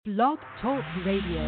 Blog Talk Radio.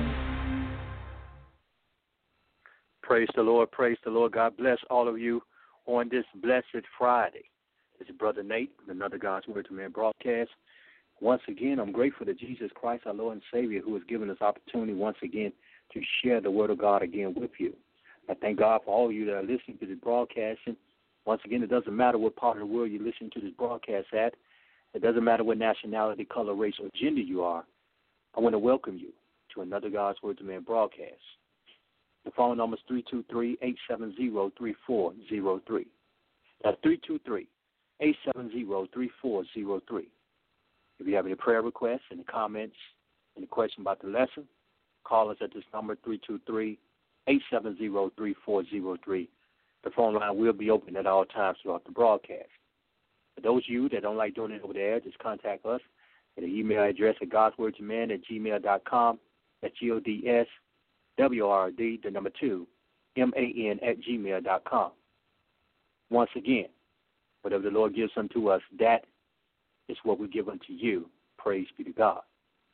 Praise the Lord. Praise the Lord. God bless all of you on this blessed Friday. This is Brother Nate with another God's Word to Man broadcast. Once again, I'm grateful to Jesus Christ, our Lord and Savior, who has given us opportunity once again to share the Word of God again with you. I thank God for all of you that are listening to this broadcasting. Once again, it doesn't matter what part of the world you listen to this broadcast at. It doesn't matter what nationality, color, race, or gender you are. I want to welcome you to another God's Word to Man broadcast. The phone number is 323-870-3403. That's 323-870-3403. If you have any prayer requests, any comments, any question about the lesson, call us at this number, 323-870-3403. The phone line will be open at all times throughout the broadcast. For those of you that don't like doing it over there, just contact us at an email address at godswordtoman@gmail.com. That's GODSWRD, the number 2, MAN@gmail.com. Once again, whatever the Lord gives unto us, that is what we give unto you. Praise be to God.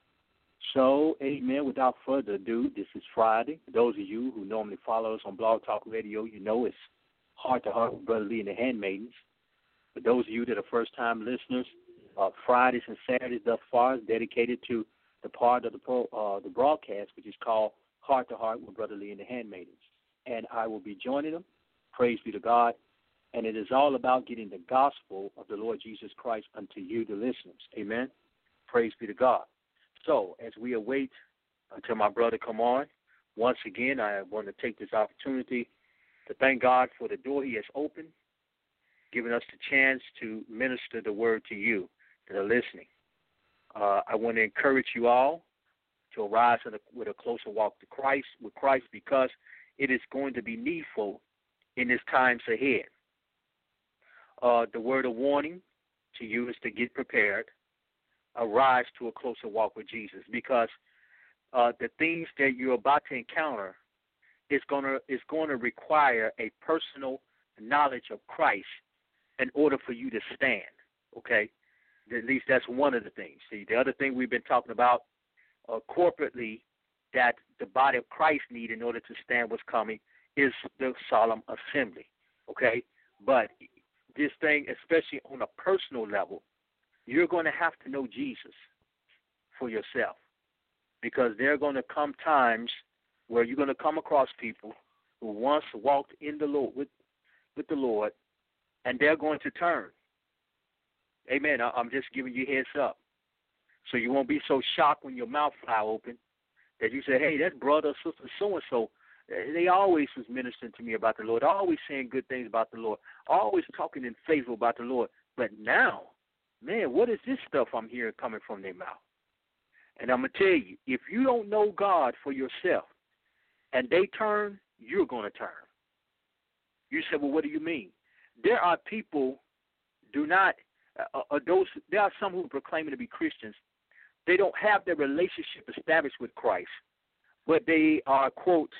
So, amen, without further ado, this is Friday. For those of you who normally follow us on Blog Talk Radio, you know it's Heart to Heart with Brother Lee and the Handmaidens. For those of you that are first-time listeners, Fridays and Saturdays thus far is dedicated to the part of the broadcast, which is called Heart to Heart with Brother Lee and the Handmaidens. And I will be joining them. Praise be to God. And it is all about getting the gospel of the Lord Jesus Christ unto you, the listeners. Amen. Praise be to God. So as we await until my brother come on, once again, I want to take this opportunity to thank God for the door he has opened, giving us the chance to minister the word to you that are listening. I want to encourage you all to arise with a closer walk with Christ, because it is going to be needful in this times ahead. The word of warning to you is to get prepared, arise to a closer walk with Jesus, because the things that you're about to encounter is going to require a personal knowledge of Christ in order for you to stand, okay? At least that's one of the things. See, the other thing we've been talking about corporately that the body of Christ need in order to stand what's coming is the solemn assembly, okay? But this thing, especially on a personal level, you're going to have to know Jesus for yourself, because there are going to come times where you're going to come across people who once walked in the Lord with the Lord, and they're going to turn. Amen. I'm just giving you a heads up, so you won't be so shocked when your mouth fly open that you say, "Hey, that's brother or sister so and so. They always was ministering to me about the Lord. Always saying good things about the Lord. Always talking in favor about the Lord. But now, man, what is this stuff I'm hearing coming from their mouth?" And I'm going to tell you, if you don't know God for yourself and they turn, you're going to turn. You say, "Well, what do you mean?" There are people there are some who are proclaiming to be Christians. They don't have their relationship established with Christ, but they are, quote,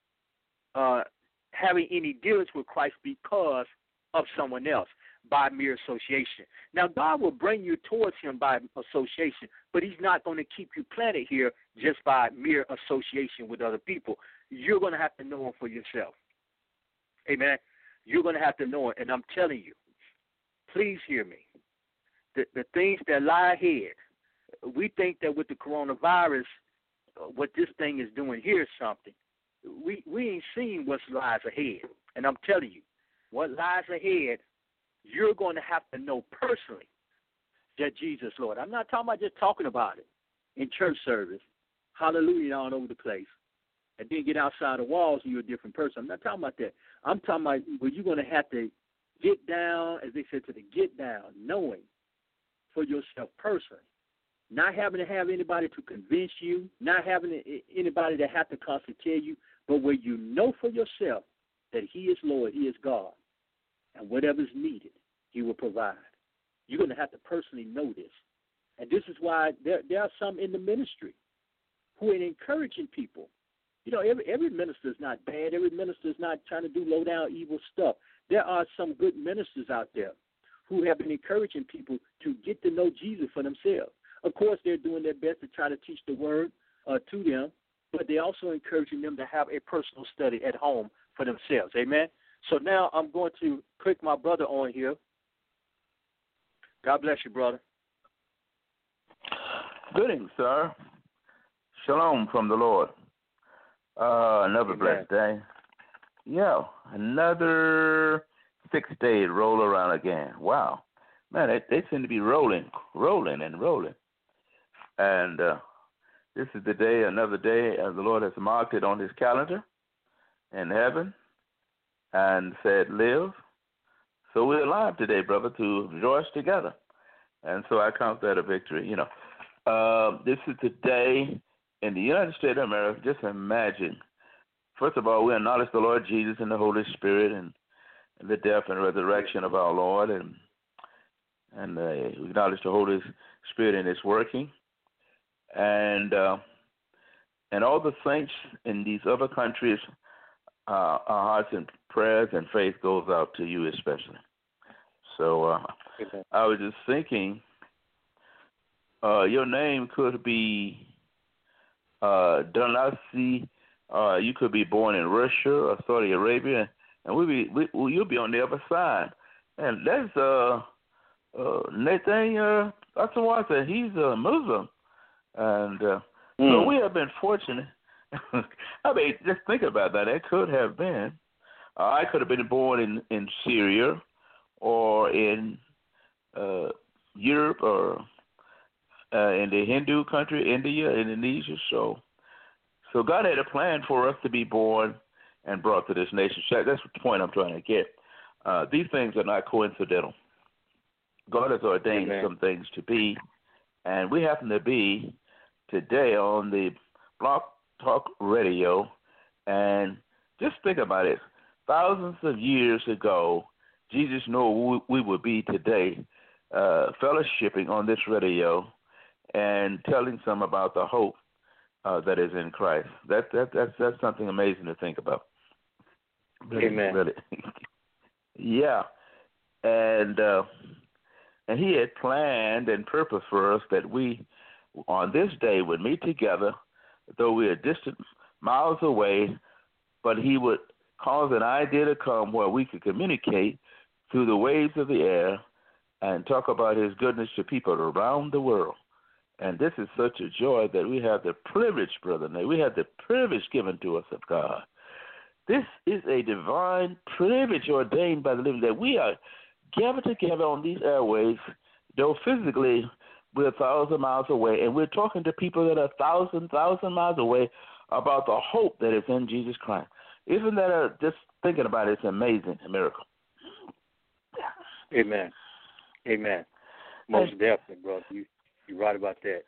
having any dealings with Christ because of someone else by mere association. Now, God will bring you towards him by association, but he's not going to keep you planted here just by mere association with other people. You're going to have to know him for yourself. Amen. You're going to have to know it, and I'm telling you, please hear me. The things that lie ahead, we think that with the coronavirus, what this thing is doing here is something. We ain't seen what lies ahead. And I'm telling you, what lies ahead, you're going to have to know personally that Jesus, Lord. I'm not talking about just talking about it in church service, hallelujah, all over the place, and then get outside the walls and you're a different person. I'm not talking about that. I'm talking about where you're going to have to get down, as they said, to the get down, knowing for yourself personally. Not having to have anybody to convince you, not having anybody that have to constantly tell you, but where you know for yourself that he is Lord, he is God, and whatever's needed, he will provide. You're going to have to personally know this. And this is why there are some in the ministry who are encouraging people. You know, every minister is not bad. Every minister is not trying to do low-down evil stuff. There are some good ministers out there who have been encouraging people to get to know Jesus for themselves. Of course, they're doing their best to try to teach the word to them, but they're also encouraging them to have a personal study at home for themselves. Amen? So now I'm going to click my brother on here. God bless you, brother. Good evening, sir. Shalom from the Lord. Another blessed day. Yeah, another 6 days roll around again. Wow. Man, they seem to be rolling. And this is the day, another day, as the Lord has marked it on his calendar in heaven and said, live. So we're alive today, brother, to rejoice together. And so I count that a victory. You know, this is the day in the United States of America. Just imagine. First of all, we acknowledge the Lord Jesus and the Holy Spirit and the death and resurrection of our Lord, and we acknowledge the Holy Spirit in its working, and all the saints in these other countries. Our hearts and prayers and faith goes out to you especially. So I was just thinking, your name could be Donasi. You could be born in Russia or Saudi Arabia, and you'll be on the other side. And that's Nathaniel Asawasa. He's a Muslim, and so we have been fortunate. I mean, just think about that. It could have been. I could have been born in Syria or in Europe or in the Hindu country, India, Indonesia. So God had a plan for us to be born and brought to this nation. That's the point I'm trying to get. These things are not coincidental. God has ordained some things to be, and we happen to be today on the Blog Talk Radio. And just think about it. Thousands of years ago, Jesus knew we would be today, fellowshipping on this radio and telling some about the hope that is in Christ. That's something amazing to think about. Amen. Really. Yeah. And he had planned and purposed for us that we, on this day, would meet together, though we are distant miles away, but he would cause an idea to come where we could communicate through the waves of the air and talk about his goodness to people around the world. And this is such a joy that we have the privilege, Brother Nate, we have the privilege given to us of God. This is a divine privilege ordained by the living, that we are gathered together on these airways, though physically we're 1,000 miles away, and we're talking to people that are 1,000 miles away about the hope that is in Jesus Christ. Isn't that just thinking about it, it's amazing, a miracle. Amen. Amen. Most definitely, brother. You're right about that.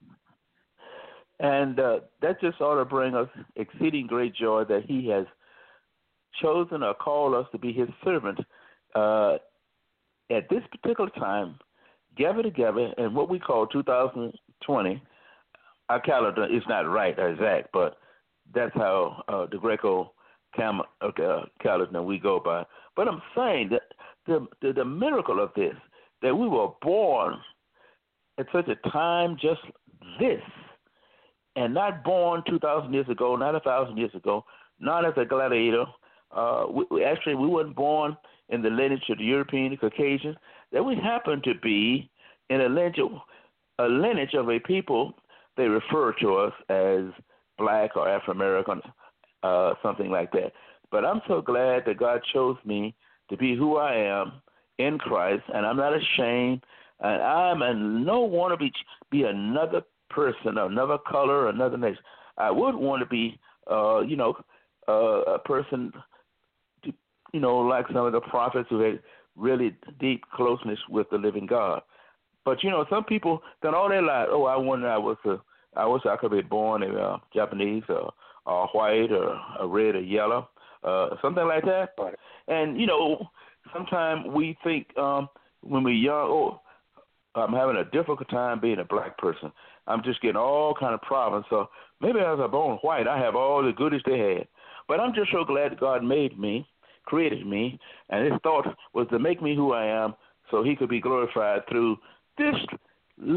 And that just ought to bring us exceeding great joy that he has chosen or called us to be his servant at this particular time, gather together in what we call 2020. Our calendar is not right or exact, but that's how the Greco calendar we go by. But I'm saying that the miracle of this, that we were born at such a time just this, and not born 2,000 years ago, not 1,000 years ago, not as a gladiator. We weren't born in the lineage of the European, the Caucasian, that we happen to be in a lineage of a people they refer to us as black or Afro-American, something like that. But I'm so glad that God chose me to be who I am in Christ, and I'm not ashamed, and no want to be another person, another color, another nation. I would want to be, a person, like some of the prophets who had really deep closeness with the living God. But some people done all their life. Oh, I wish I could be born in Japanese or white or red or yellow, something like that. Right. And sometimes we think when we're young, I'm having a difficult time being a black person. I'm just getting all kind of problems. So maybe as a born white, I have all the goodies they had. But I'm just so glad that God made me, created me, and his thought was to make me who I am so he could be glorified through this little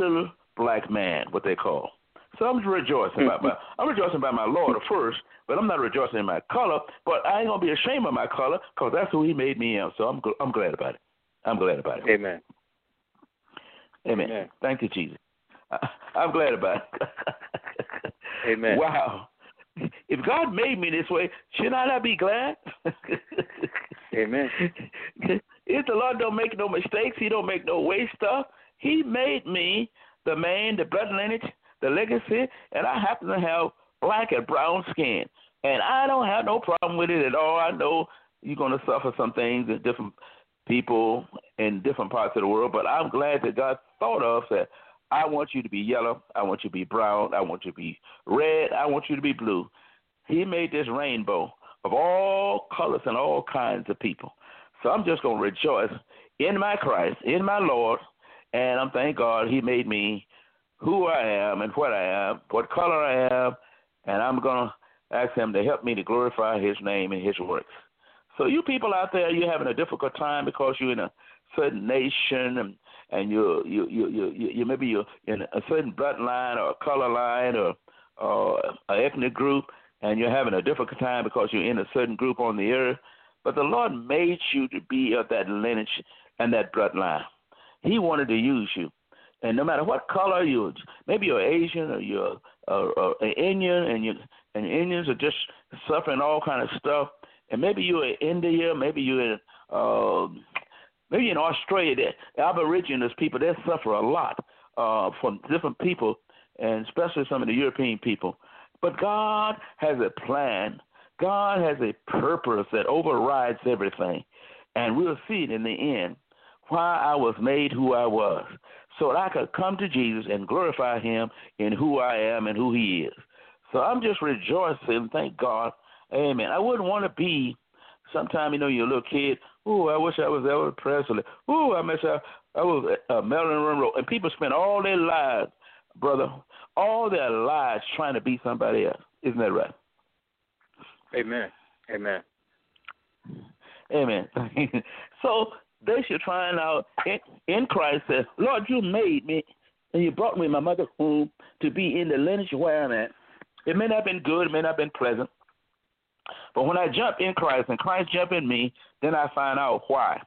black man, what they call. So I'm rejoicing about my Lord first, but I'm not rejoicing in my color. But I ain't gonna be ashamed of my color, because that's who He made me in. So I'm glad about it. I'm glad about it. Amen. Amen. Amen. Thank you, Jesus. I'm glad about it. Amen. Wow. If God made me this way, should I not be glad? Amen. If the Lord don't make no mistakes, He don't make no waste stuff. He made me the man, the blood lineage, the legacy, and I happen to have black and brown skin. And I don't have no problem with it at all. I know you're going to suffer some things in different people in different parts of the world, but I'm glad that God thought of that. I want you to be yellow. I want you to be brown. I want you to be red. I want you to be blue. He made this rainbow of all colors and all kinds of people. So I'm just going to rejoice in my Christ, in my Lord, and I'm thank God He made me who I am and what I am, what color I am, and I'm going to ask Him to help me to glorify His name and His works. So you people out there, you're having a difficult time because you're in a certain nation and you maybe you're in a certain bloodline or a color line or an ethnic group, and you're having a difficult time because you're in a certain group on the earth. But the Lord made you to be of that lineage and that bloodline. He wanted to use you. And no matter what color you're, maybe you're Asian or you're an Indian, and Indians are just suffering all kind of stuff. And maybe you're in India, maybe you're in Australia. The Aborigines people, they suffer a lot from different people, and especially some of the European people. But God has a plan. God has a purpose that overrides everything. And we'll see it in the end, why I was made who I was, so that I could come to Jesus and glorify Him in who I am and who He is. So I'm just rejoicing, thank God. Amen. I wouldn't want to be, sometime, you're a little kid, I wish I was Elvis Presley. I wish I was Marilyn Monroe. And people spend all their lives, brother, all their lives trying to be somebody else. Isn't that right? Amen. Amen. Amen. So they should find out in Christ that, Lord, you made me, and you brought me in my mother's womb to be in the lineage where I'm at. It may not have been good, it may not have been pleasant. But when I jump in Christ and Christ jump in me, then I find out why.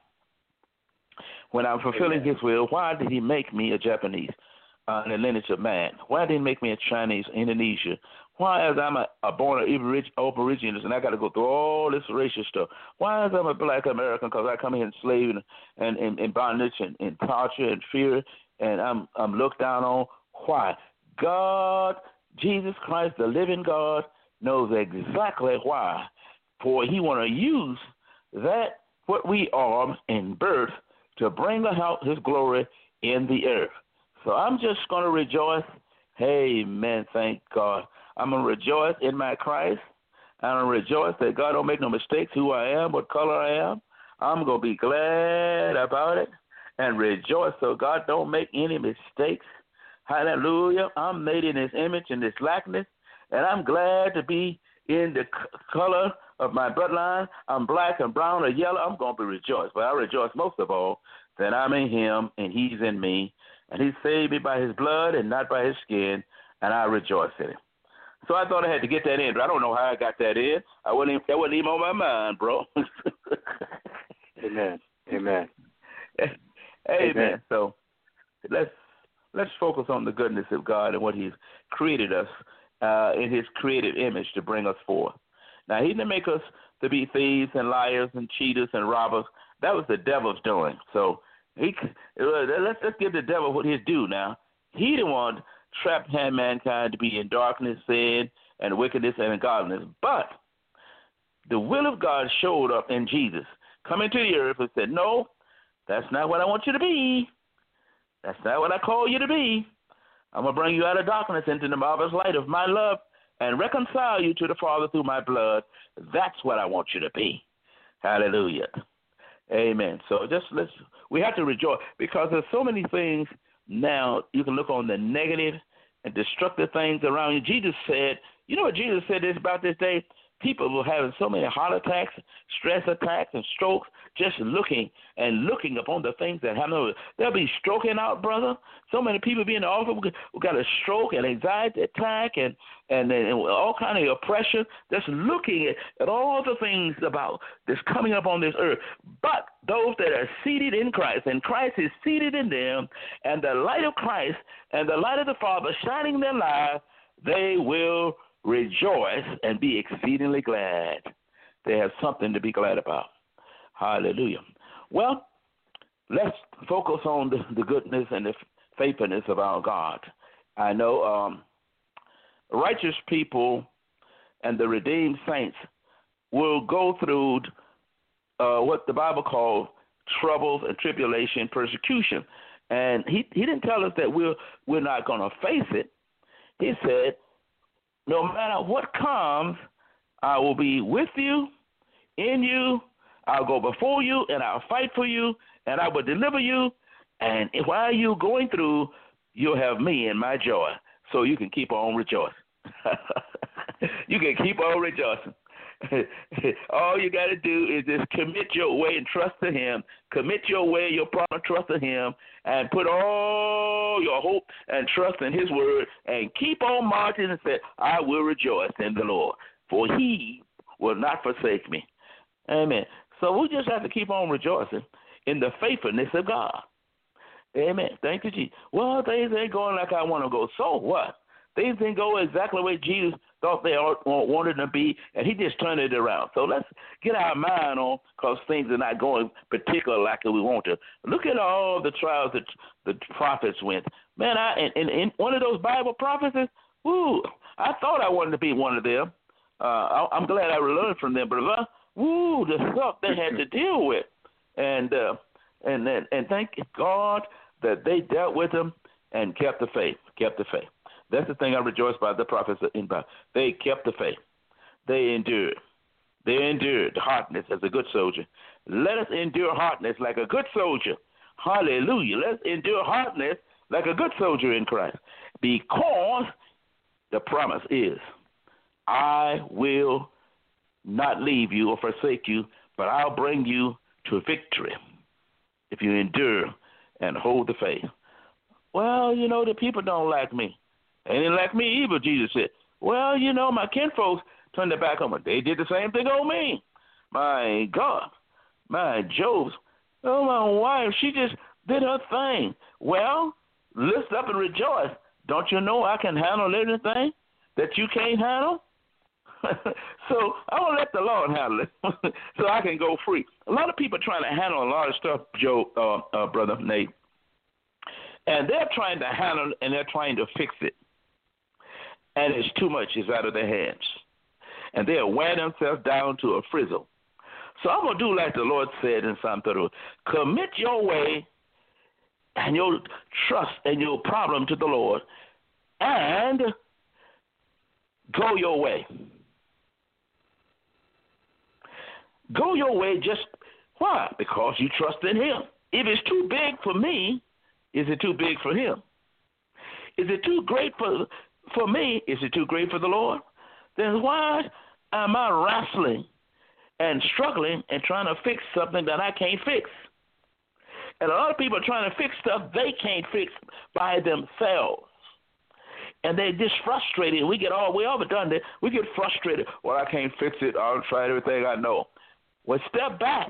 When I'm fulfilling His will, why did He make me a Japanese in the lineage of man? Why did He make me a Chinese, Indonesia? Why is I'm a born Aborigines and I got to go through all this racial stuff? Why is I'm a black American because I come here enslaved and bondage and torture and fear, and I'm looked down on? Why? God, Jesus Christ, the living God, knows exactly why. For He want to use that, what we are in birth, to bring about His glory in the earth. So I'm just going to rejoice. Amen. Thank God. I'm going to rejoice in my Christ. I'm going to rejoice that God don't make no mistakes who I am, what color I am. I'm going to be glad about it and rejoice so God don't make any mistakes. Hallelujah. I'm made in His image and His likeness, and I'm glad to be in the color of my bloodline. I'm black and brown or yellow. I'm going to be rejoiced. But I rejoice most of all that I'm in Him and He's in me, and He saved me by His blood and not by His skin, and I rejoice in Him. So I thought I had to get that in, but I don't know how I got that in. That wasn't even on my mind, bro. Amen. Amen. Amen. So let's focus on the goodness of God and what He's created us in His created image to bring us forth. Now, He didn't make us to be thieves and liars and cheaters and robbers. That was the devil's doing. So let's give the devil what he's due now. He didn't want trapped mankind to be in darkness, sin, and wickedness and ungodliness. But the will of God showed up in Jesus, coming to the earth and said, no, that's not what I want you to be. That's not what I call you to be. I'm going to bring you out of darkness into the marvelous light of my love and reconcile you to the Father through my blood. That's what I want you to be. Hallelujah. Amen. So we have to rejoice because there's so many things now. You can look on the negative and destructive things around you. Jesus said, you know what Jesus said about this day? people were having so many heart attacks, stress attacks, and strokes just looking upon the things that happen. They'll be stroking out, brother. So many people be in the office who got a stroke and anxiety attack and all kind of oppression, just looking at all the things about that's coming up on this earth. But those that are seated in Christ, and Christ is seated in them, and the light of Christ and the light of the Father shining in their lives, they will rejoice and be exceedingly glad. They have something to be glad about. Hallelujah. Well, let's focus on the goodness and the faithfulness of our God. I know righteous people and the redeemed saints will go through what the Bible calls troubles and tribulation, persecution. And he didn't tell us that we're not going to face it. He said, no matter what comes, I will be with you, in you, I'll go before you, and I'll fight for you, and I will deliver you. And while you're going through, you'll have me in my joy, so you can keep on rejoicing. You can keep on rejoicing. All you got to do is just commit your way and trust to him. Commit your way, your problem, trust to him, and put all your hope and trust in his word, and keep on marching and say, I will rejoice in the Lord, for he will not forsake me. Amen. So we just have to keep on rejoicing in the faithfulness of God. Amen. Thank you, Jesus. Well, things ain't going like I want to go. So what? Things didn't go exactly the way Jesus thought they wanted to be, and he just turned it around. So let's get our mind on, because things are not going particular like we want to. Look at all the trials that the prophets went. Man, in one of those Bible prophecies, I thought I wanted to be one of them. I'm glad I learned from them, brother. The stuff they had to deal with. And thank God that they dealt with them and kept the faith. That's the thing I rejoice by the prophets in Bible. They kept the faith. They endured. The hardness as a good soldier. Let us endure hardness like a good soldier. Hallelujah. Let's endure hardness like a good soldier in Christ. Because the promise is, I will not leave you or forsake you, but I'll bring you to victory if you endure and hold the faith. Well, the people don't like me. They didn't like me either, Jesus said. Well, my kinfolks turned their back on me. They did the same thing on me. My God. My Job's. Oh, my wife, she just did her thing. Well, lift up and rejoice. Don't you know I can handle anything that you can't handle? So I will let the Lord handle it so I can go free. A lot of people are trying to handle a lot of stuff, Brother Nate. And they're trying to handle it, and they're trying to fix it. And it's too much. It's out of their hands. And they'll wear themselves down to a frizzle. So I'm going to do like the Lord said in Psalm 30. Commit your way and your trust and your problem to the Lord, and go your way. Go your way. Just why? Because you trust in him. If it's too big for me, is it too big for him? Is it too great for me? Is it too great for the Lord? Then why am I wrestling and struggling and trying to fix something that I can't fix? And a lot of people are trying to fix stuff they can't fix by themselves. And they're just frustrated. We all done that. We get frustrated. Well, I can't fix it. I'll try everything I know. Well, step back.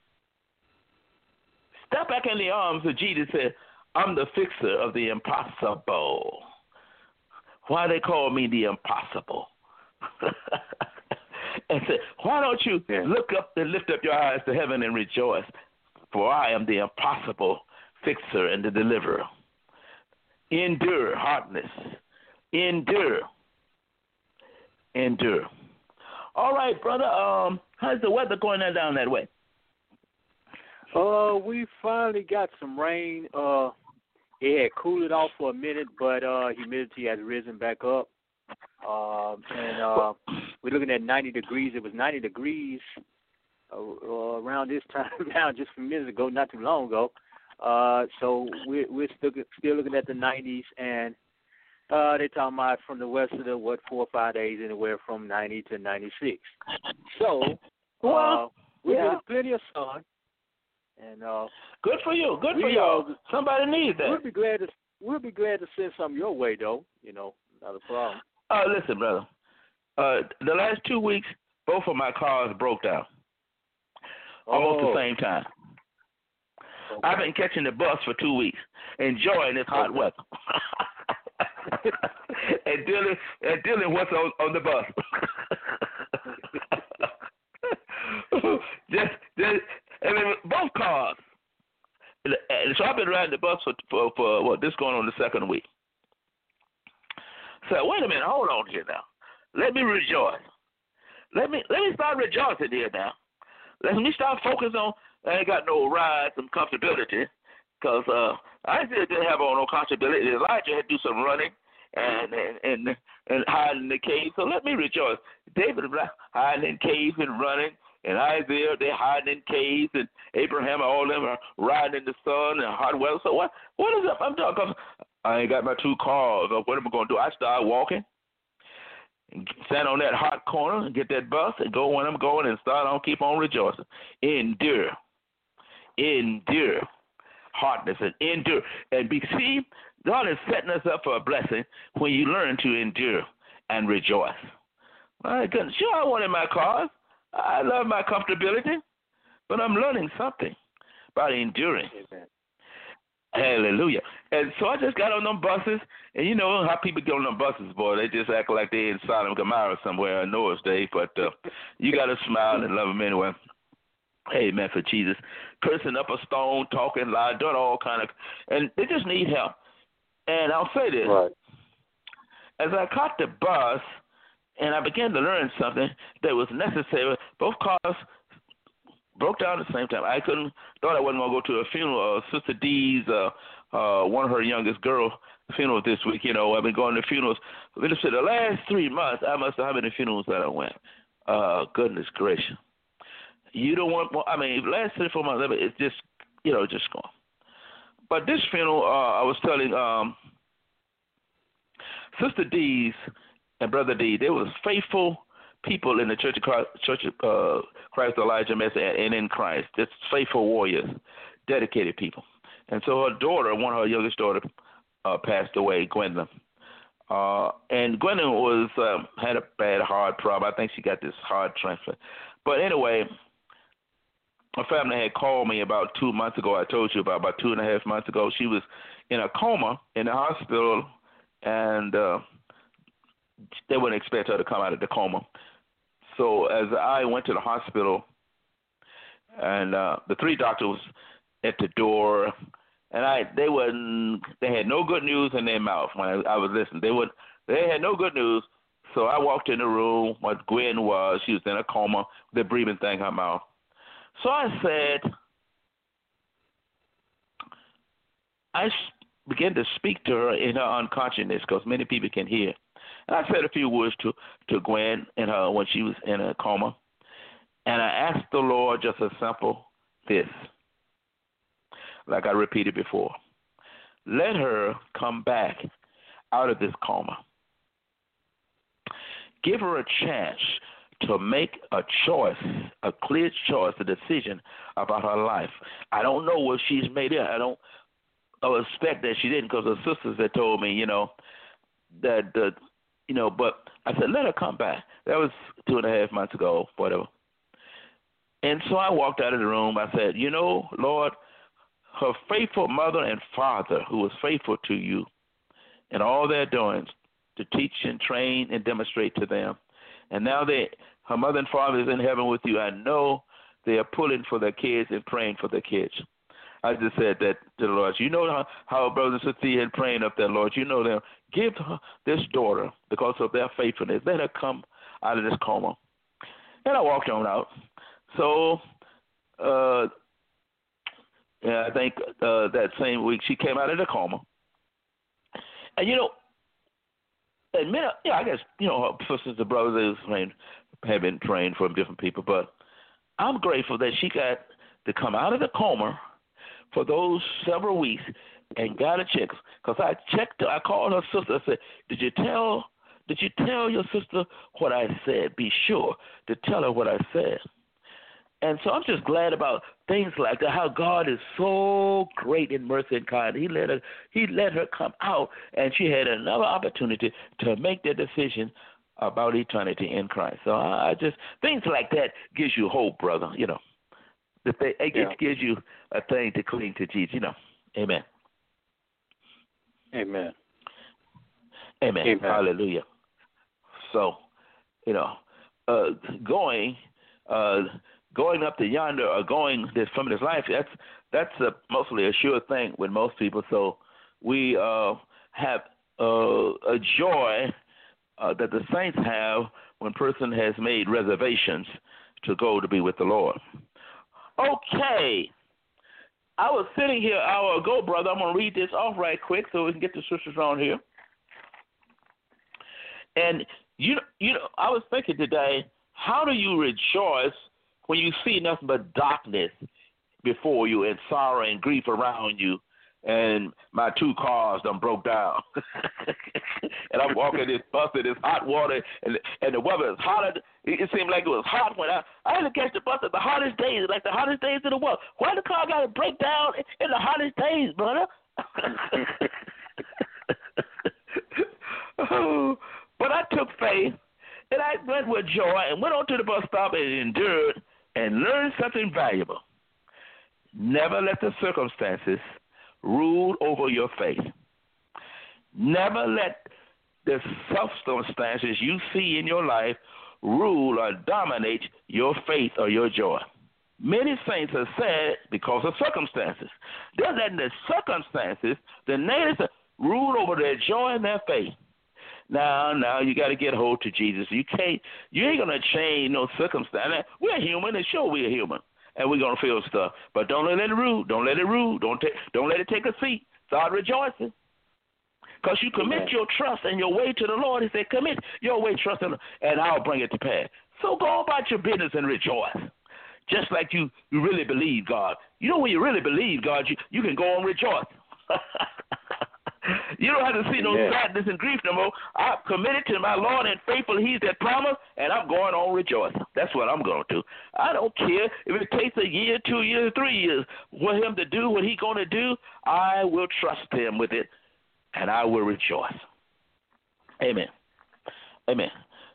Step back in the arms of Jesus. Said, I'm the fixer of the impossible. Why they call me the impossible? And said, why don't you look up and lift up your eyes to heaven and rejoice? For I am the impossible fixer and the deliverer. Endure hardness. Endure. All right, brother. How's the weather going down that way? We finally got some rain. It had cooled off for a minute, but humidity has risen back up. And we're looking at 90 degrees. It was 90 degrees around this time now, just a few minutes ago, not too long ago. So we're still looking at the 90s, and They talking about from the west of the 4 or 5 days, anywhere from 90 to 96. So, well, we're getting plenty of sun, and good for you. Good for you. Somebody needs that. We'll be glad to send some your way, though. Not a problem. Listen, brother. The last 2 weeks, both of my cars broke down. Almost the same time. Okay. I've been catching the bus for 2 weeks, enjoying this hot weather. and dealing what's on the bus. Both cars. So I've been riding the bus for what? This going on the second week. So wait a minute, hold on here now. Let me rejoice. Let me start rejoicing here now. Let me start focusing on. I ain't got no rides and comfortability, because I didn't have on no comfortability. Elijah had to do some running and hiding in the cave. So let me rejoice. David hiding in caves and running, and Isaiah, they're hiding in caves, and Abraham, all of them are riding in the sun and hot weather. So what is up? I'm talking. I ain't got my 2 cars. What am I going to do? I start walking and stand on that hot corner and get that bus and go when I'm going and start on, keep on rejoicing. Endure hardness and endure. And see, God is setting us up for a blessing when you learn to endure and rejoice. My goodness, sure, I wanted my cars. I love my comfortability, but I'm learning something about enduring. Amen. Hallelujah. And so I just got on them buses, and you know how people get on them buses, boy. They just act like they're in Sodom and Gomorrah somewhere on Noah's Day, but you got to smile and love them anyway. Amen for Jesus. Cursing up a stone, talking, lying, doing all kind of, and they just need help. And I'll say this. Right. As I caught the bus, and I began to learn something that was necessary, both cars broke down at the same time. Thought I wasn't going to go to a funeral. Sister D's, one of her youngest girl funeral this week. I've been going to funerals. The last 3 months, I must have how many funerals that I went. Goodness gracious. You don't want, last 3 or 4 months, it's just, just gone. But this funeral, I was telling Sister D's and Brother D, they was faithful people in the Church of Christ Elijah Mess and in Christ, just faithful warriors, dedicated people. And so her daughter, one of her youngest daughter, passed away, Gwendolyn. And Gwendolyn had a bad heart problem. I think she got this heart transplant. But anyway, her family had called me about 2 months ago. I told you about 2.5 months ago. She was in a coma in the hospital, and they wouldn't expect her to come out of the coma. So as I went to the hospital, and the 3 doctors at the door, and they had no good news in their mouth when I was listening. They had no good news. So I walked in the room. What Gwen was, she was in a coma, the breathing thing in her mouth. So I said, I began to speak to her in her unconsciousness, because many people can hear. And I said a few words to Gwen and her when she was in a coma. And I asked the Lord just a simple this, like I repeated before. Let her come back out of this coma. Give her a chance to make a choice, a clear choice, a decision about her life. I don't know what she's made it. I expect that she didn't, because her sisters had told me, that but I said, let her come back. That was 2.5 months ago, whatever. And so I walked out of the room. I said, Lord, her faithful mother and father, who was faithful to you and all they're doing to teach and train and demonstrate to them. And now her mother and father is in heaven with you. I know they are pulling for their kids and praying for their kids. I just said that to the Lord. You know how brothers and sisters had praying up there, Lord. You know them. Give her this daughter, because of their faithfulness, let her come out of this coma. And I walked on out. So, I think that same week she came out of the coma. And, I guess, her sisters and brothers have been praying for different people. But I'm grateful that she got to come out of the coma for those several weeks and got a check. Because I checked her. I called her sister. I said, did you tell your sister what I said? Be sure to tell her what I said. And so I'm just glad about things like that, how God is so great in mercy and kind. He let her come out, and she had another opportunity to make that decision about eternity in Christ. So I just, things like that gives you hope, brother. You know, it gives you a thing to cling to Jesus. You know, amen. Amen. Amen. Amen. Hallelujah. So, you know, going up to yonder or going from this life, that's mostly a sure thing with most people. So we have a joy that the saints have when a person has made reservations to go to be with the Lord. Okay. I was sitting here an hour ago, brother. I'm going to read this off right quick so we can get the scriptures on here. And, you know, I was thinking today, how do you rejoice when you see nothing but darkness before you and sorrow and grief around you, and my 2 cars done broke down, and I'm walking this bus in this hot water, and the weather is hotter. It seemed like it was hot when I had to catch the bus at the hottest days, like the hottest days of the world. Why the car got to break down in the hottest days, brother? But I took faith, and I went with joy and went on to the bus stop and endured and learned something valuable. Never let the circumstances rule over your faith. Never let the circumstances you see in your life rule or dominate your faith or your joy. Many saints are sad because of circumstances. They're letting the circumstances, the negatives, rule over their joy and their faith. Now you got to get hold to Jesus. You ain't gonna change no circumstance. We're human, and sure we're human, and we're gonna feel stuff. But don't let it rule. Don't let it rule. Don't let it take a seat. Start rejoicing, because you commit your trust and your way to the Lord. He said, "Commit your way, trust in, and I'll bring it to pass." So go about your business and rejoice, just like you really believe God. You know, when you really believe God, you can go and rejoice. You don't have to see no sadness and grief no more. I've committed to my Lord, and faithful He's that promise, and I'm going on rejoicing. That's what I'm going to do. I don't care if it takes a year, 2 years, 3 years for Him to do what He's going to do. I will trust Him with it, and I will rejoice. Amen. Amen.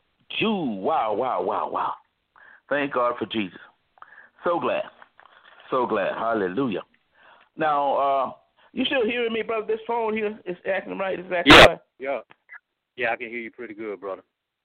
Wow. Thank God for Jesus. So glad. Hallelujah. Now, you still hearing me, brother? This phone here is acting right. It's acting right. Yeah, I can hear you pretty good, brother.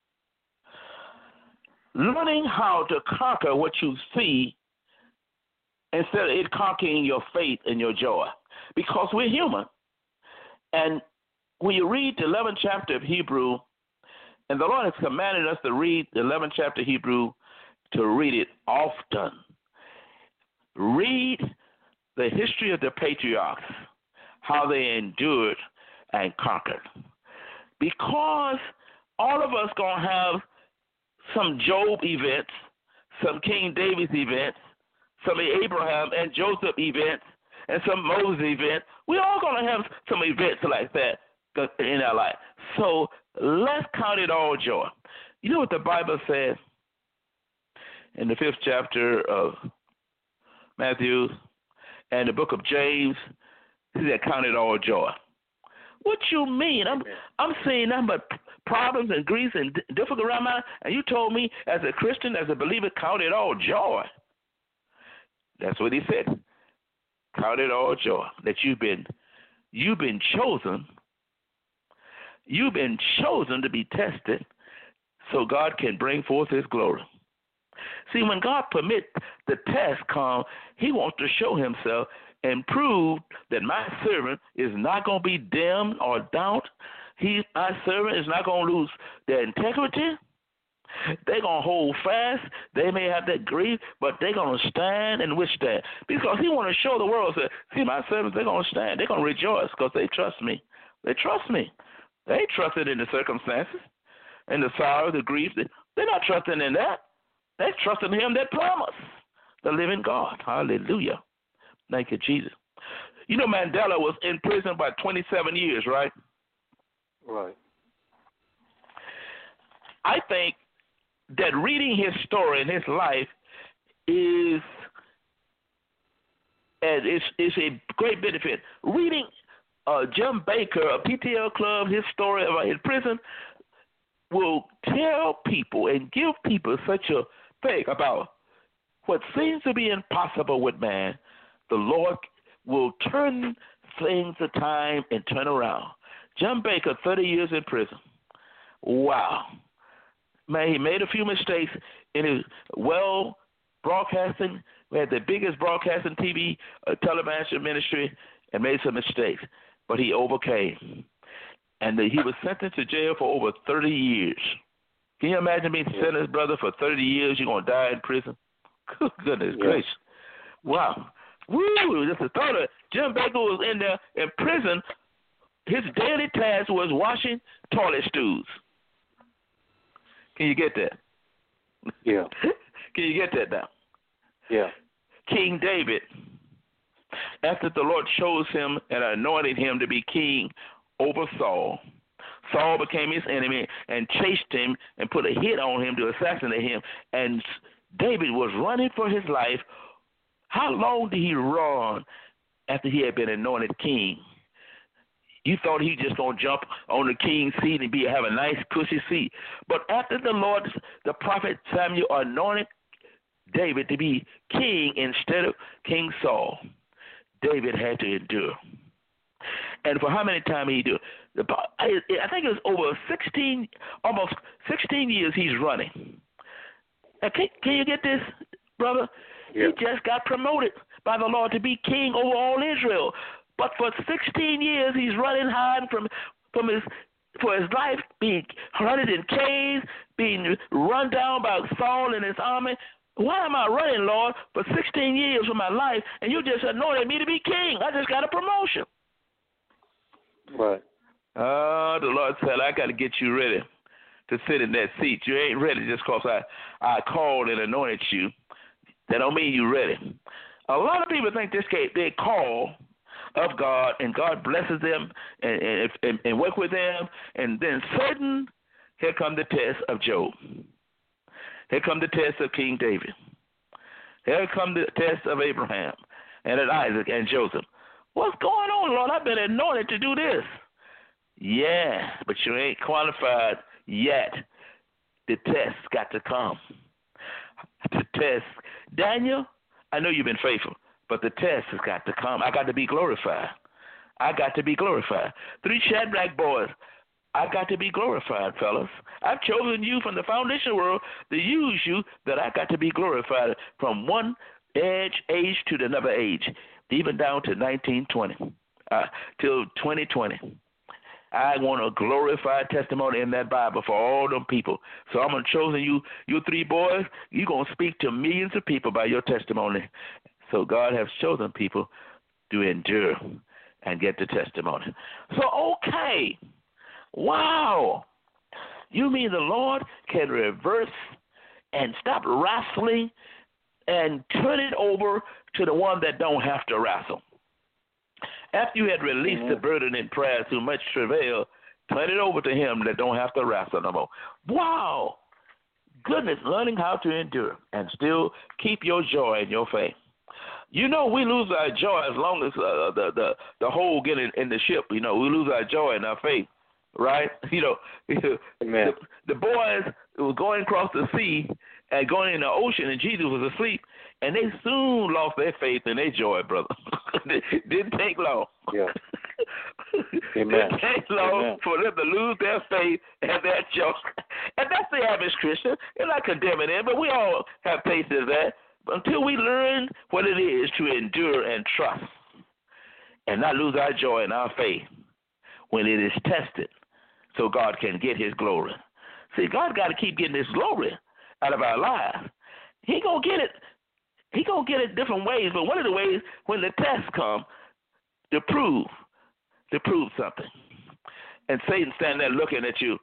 Learning how to conquer what you see instead of it conquering your faith and your joy, because we're human. And when you read the 11th chapter of Hebrew, and the Lord has commanded us to read the 11th chapter of Hebrew, to read it often. Read the history of the patriarchs, how they endured and conquered. Because all of us going to have some Job events, some King David's events, some Abraham and Joseph events, and some Moses events. We all going to have some events like that in our life. So let's count it all joy. You know what the Bible says in the 5th chapter of Matthew and the book of James? He said, count it all joy. What you mean? I'm seeing nothing but problems and grief and difficult around my life, and you told me as a Christian, as a believer, count it all joy. That's what he said. Count it all joy that you've been chosen. You've been chosen to be tested so God can bring forth His glory. See, when God permits the test come, He wants to show Himself and prove that my servant is not going to be dimmed or daunted. My servant is not going to lose their integrity. They're going to hold fast. They may have that grief, but they're going to stand and withstand. Because He wants to show the world, say, see, my servants, they're going to stand. They're going to rejoice because they trust me. They trust me. They ain't trusted in the circumstances, in the sorrow, the grief. They're not trusting in that. They're trusting Him that promised, the living God. Hallelujah. Thank you, Jesus. You know, Mandela was in prison about 27 years, right? Right. I think that reading his story and his life is a great benefit. Reading Jim Baker, a PTL Club, his story about his prison will tell people and give people such a thing about what seems to be impossible with man. The Lord will turn things of time and turn around. Jim Baker, 30 years in prison. Wow. Man, he made a few mistakes in his broadcasting. We had the biggest broadcasting TV television ministry and made some mistakes, but he overcame. And he was sentenced to jail for over 30 years. Can you imagine being sentenced, brother, for 30 years? You're going to die in prison? Good goodness gracious. Wow. Woo, just the thought of Jim Baker was in there in prison. His daily task was washing toilet stools. Can you get that? Yeah. Can you get that now? Yeah. King David, after the Lord chose him and anointed him to be king over Saul, Saul became his enemy and chased him and put a hit on him to assassinate him. And David was running for his life. How long did he run after he had been anointed king? You thought he just going to jump on the king's seat and have a nice cushy seat. But after the prophet Samuel anointed David to be king instead of King Saul, David had to endure. And for how many times he do? I think it was over almost 16 years he's running. Now, can you get this, brother? Yeah. He just got promoted by the Lord to be king over all Israel. But for 16 years, he's running hiding for his life, being hunted in caves, being run down by Saul and his army. Why am I running, Lord, for 16 years of my life, and you just anointed me to be king? I just got a promotion. Right. The Lord said, I got to get you ready to sit in that seat. You ain't ready just because I called and anointed you. That don't mean you're ready. A lot of people think they call of God, and God blesses them and work with them, and then sudden, here come the test of Job. Here come the test of King David. Here come the test of Abraham and of Isaac and Joseph. What's going on, Lord? I've been anointed to do this. Yeah, but you ain't qualified yet. The test got to come. The test. Daniel, I know you've been faithful, but the test has got to come. I got to be glorified. I got to be glorified. 3 Shadrach boys, I got to be glorified, fellas. I've chosen you from the foundation of the world to use you, that I got to be glorified from one age to another age, even down to 1920, till 2020. I want a glorified testimony in that Bible for all them people. So I'm chosen you 3 boys. You're going to speak to millions of people by your testimony. So God has chosen people to endure and get the testimony. So, okay. Wow. You mean the Lord can reverse and stop wrestling and turn it over to the one that don't have to wrestle? After you had released the burden in prayer through much travail, turn it over to him that don't have to wrestle no more. Wow. Goodness, learning how to endure and still keep your joy in your faith. You know, we lose our joy as long as the hole get in the ship. You know, we lose our joy in our faith, right? You know, the boys were going across the sea and going in the ocean, and Jesus was asleep, and they soon lost their faith and their joy, brother. It didn't take long. Yeah. It didn't take long for them to lose their faith and their joy. And that's the average Christian. They're not condemning them, but we all have tasted of that. But until we learn what it is to endure and trust and not lose our joy and our faith when it is tested so God can get his glory. See, God got to keep getting his glory out of our lives. He going to get it. He going to get it different ways, but one of the ways when the tests come to prove something. And Satan standing there looking at you.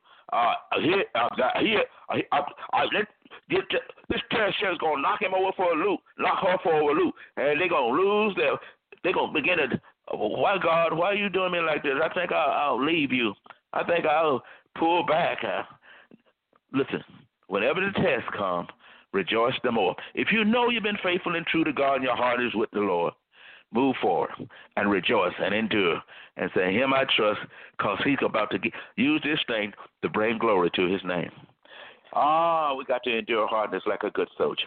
This test is going to knock him over for a loop, knock her for a loop, and they're going to lose they're going to begin to Why, God? Why are you doing me like this? I think I'll leave you. I think I'll pull back. Listen, whenever the test comes, rejoice the more. If you know you've been faithful and true to God and your heart is with the Lord, move forward and rejoice and endure and say, Him I trust, because He's about to use this thing to bring glory to His name. We got to endure hardness like a good soldier.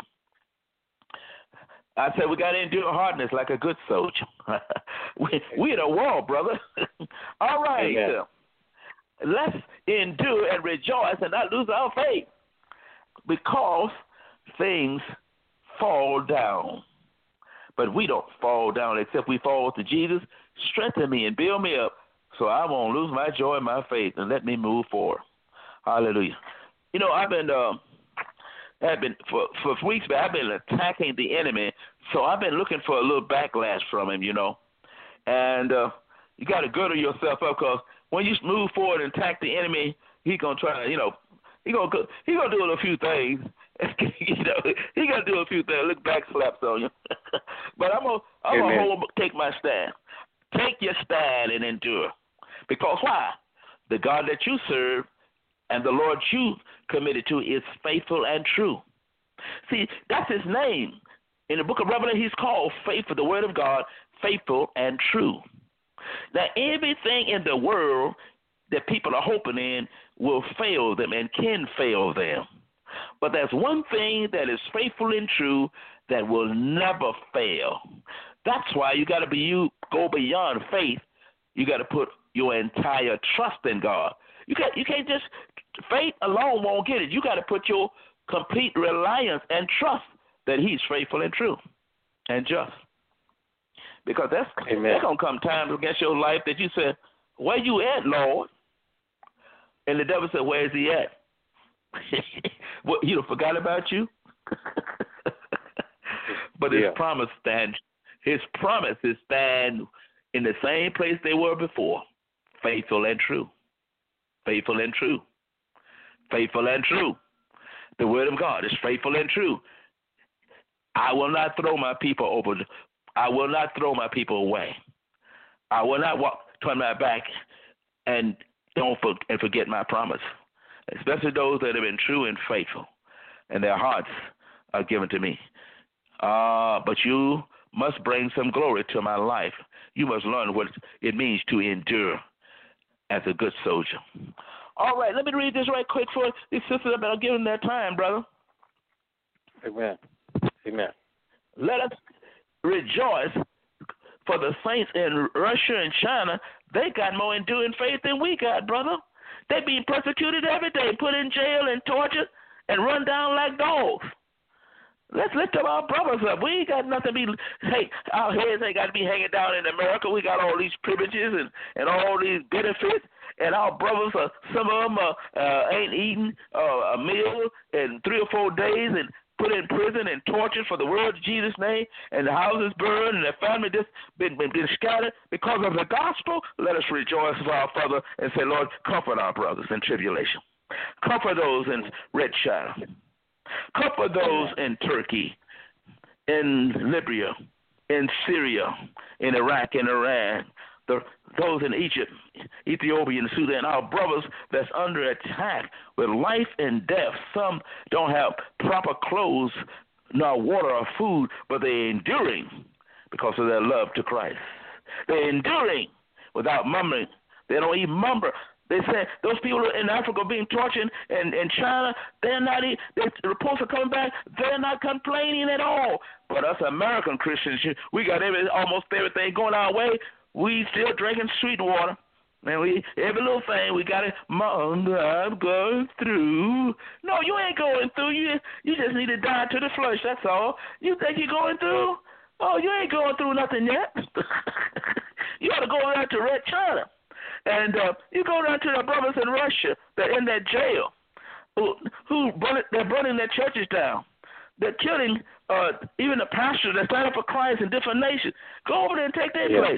I said we got to endure hardness like a good soldier. we in a war, brother. All right. Let's endure and rejoice and not lose our faith, because things fall down. But we don't fall down except we fall to Jesus. Strengthen me and build me up so I won't lose my joy and my faith, and let me move forward. Hallelujah. You know, I've been for weeks back, I've been attacking the enemy, so I've been looking for a little backlash from him, you know. And you got to girdle yourself up, because when you move forward and attack the enemy, he's going to try to, you know, he's going to do a few things. You know, he got to do a few things, look back slaps on you. But I'm going to take my stand. Take your stand and endure. Because why? The God that you serve and the Lord you committed to is faithful and true. See, that's His name. In the book of Revelation, He's called faithful, the word of God, faithful and true. Now, everything in the world that people are hoping in will fail them and can fail them. But there's one thing that is faithful and true that will never fail. That's why you got to go beyond faith. You got to put your entire trust in God. You can't just, faith alone won't get it. You got to put your complete reliance and trust that He's faithful and true and just. Because there's going to come times against your life that you say, where you at, Lord? And the devil said, where is He at? What, you forgot about you? But His promise stands. His promises stand in the same place they were before. Faithful and true. Faithful and true. Faithful and true. The word of God is faithful and true. I will not throw my people over. I will not throw my people away. I will not turn my back and forget my promise. Especially those that have been true and faithful, and their hearts are given to me. But you must bring some glory to my life. You must learn what it means to endure as a good soldier. All right, let me read this right quick for these sisters. I'll give them their time, brother. Amen. Amen. Let us rejoice for the saints in Russia and China. They got more enduring faith than we got, brother. They being persecuted every day, put in jail and tortured and run down like dogs. Let's lift up our brothers up. We ain't got nothing to be, our heads ain't got to be hanging down in America. We got all these privileges and all these benefits. And our brothers, some of them ain't eating a meal in 3 or 4 days and put in prison and tortured for the word of Jesus' name, and the houses burned, and their family just been scattered because of the gospel. Let us rejoice for our Father and say, Lord, comfort our brothers in tribulation. Comfort those in Red China. Comfort those in Turkey, in Libya, in Syria, in Iraq, in Iran, those in Egypt, Ethiopia, and Sudan, our brothers that's under attack with life and death. Some don't have proper clothes, nor water or food, but they're enduring because of their love to Christ. They're enduring without murmuring. They don't even murmur. They say those people in Africa being tortured in China, they're reports are coming back, they're not complaining at all. But us American Christians, we got almost everything going our way. We still drinking sweet water. And every little thing we got to, Mom, I'm going through. No, you ain't going through. You just need to die to the flesh, that's all. You think you're going through? Oh, you ain't going through nothing yet. You ought to go down to Red China. And you go down to the brothers in Russia that are in that jail, they're burning their churches down. They're killing even the pastors that stand up for Christ in different nations. Go over there and take their place.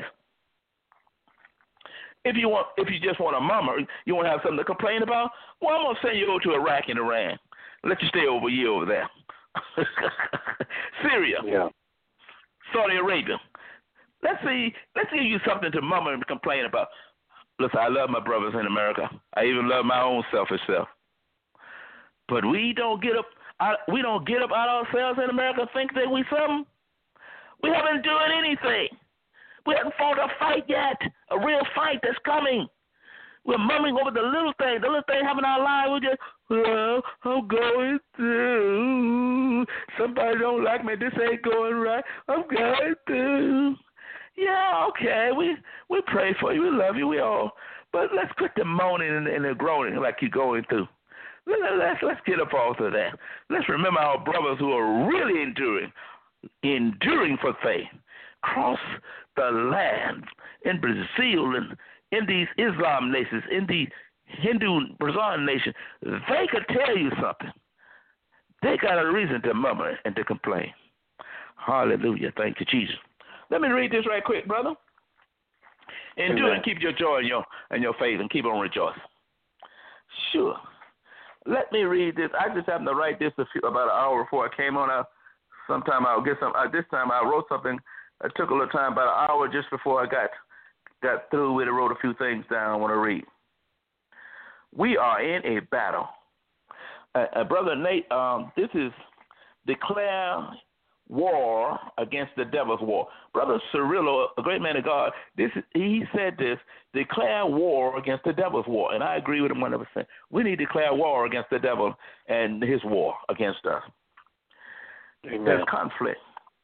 If you just want to murmur, you want to have something to complain about, well, I'm going to send you over to Iraq and Iran. Let you stay over a year over there. Syria, Saudi Arabia, Let's give you something to murmur and complain about. Listen, I love my brothers in America. I even love my own selfish self. But we don't get up out ourselves in America and think that we something. We haven't done anything. We haven't fought a fight yet, a real fight that's coming. We're mumbling over the little thing happening in our lives. We're just, well, I'm going through. Somebody don't like me. This ain't going right. I'm going through. Yeah, okay. We pray for you. We love you. We all. But let's quit the moaning and the groaning like you're going through. Let's get up off of that. Let's remember our brothers who are really enduring for faith. Cross the land in Brazil and in these Islam nations, in the Hindu Brazilian nation. They could tell you something. They got a reason to murmur and to complain. Hallelujah. Thank you, Jesus. Let me read this right quick, brother. Endure and keep your joy and your faith and keep on rejoicing. Sure. Let me read this. I just happened to write this about an hour before I came on. Sometime I'll get some. This time I wrote something. It took a little time, about an hour just before I got through with it. Wrote a few things down I want to read. We are in a battle. Brother Nate, this is declare war against the devil's war. Brother Cirillo, a great man of God, he said this, declare war against the devil's war. And I agree with him 100%. We need to declare war against the devil and his war against us. Amen. There's conflict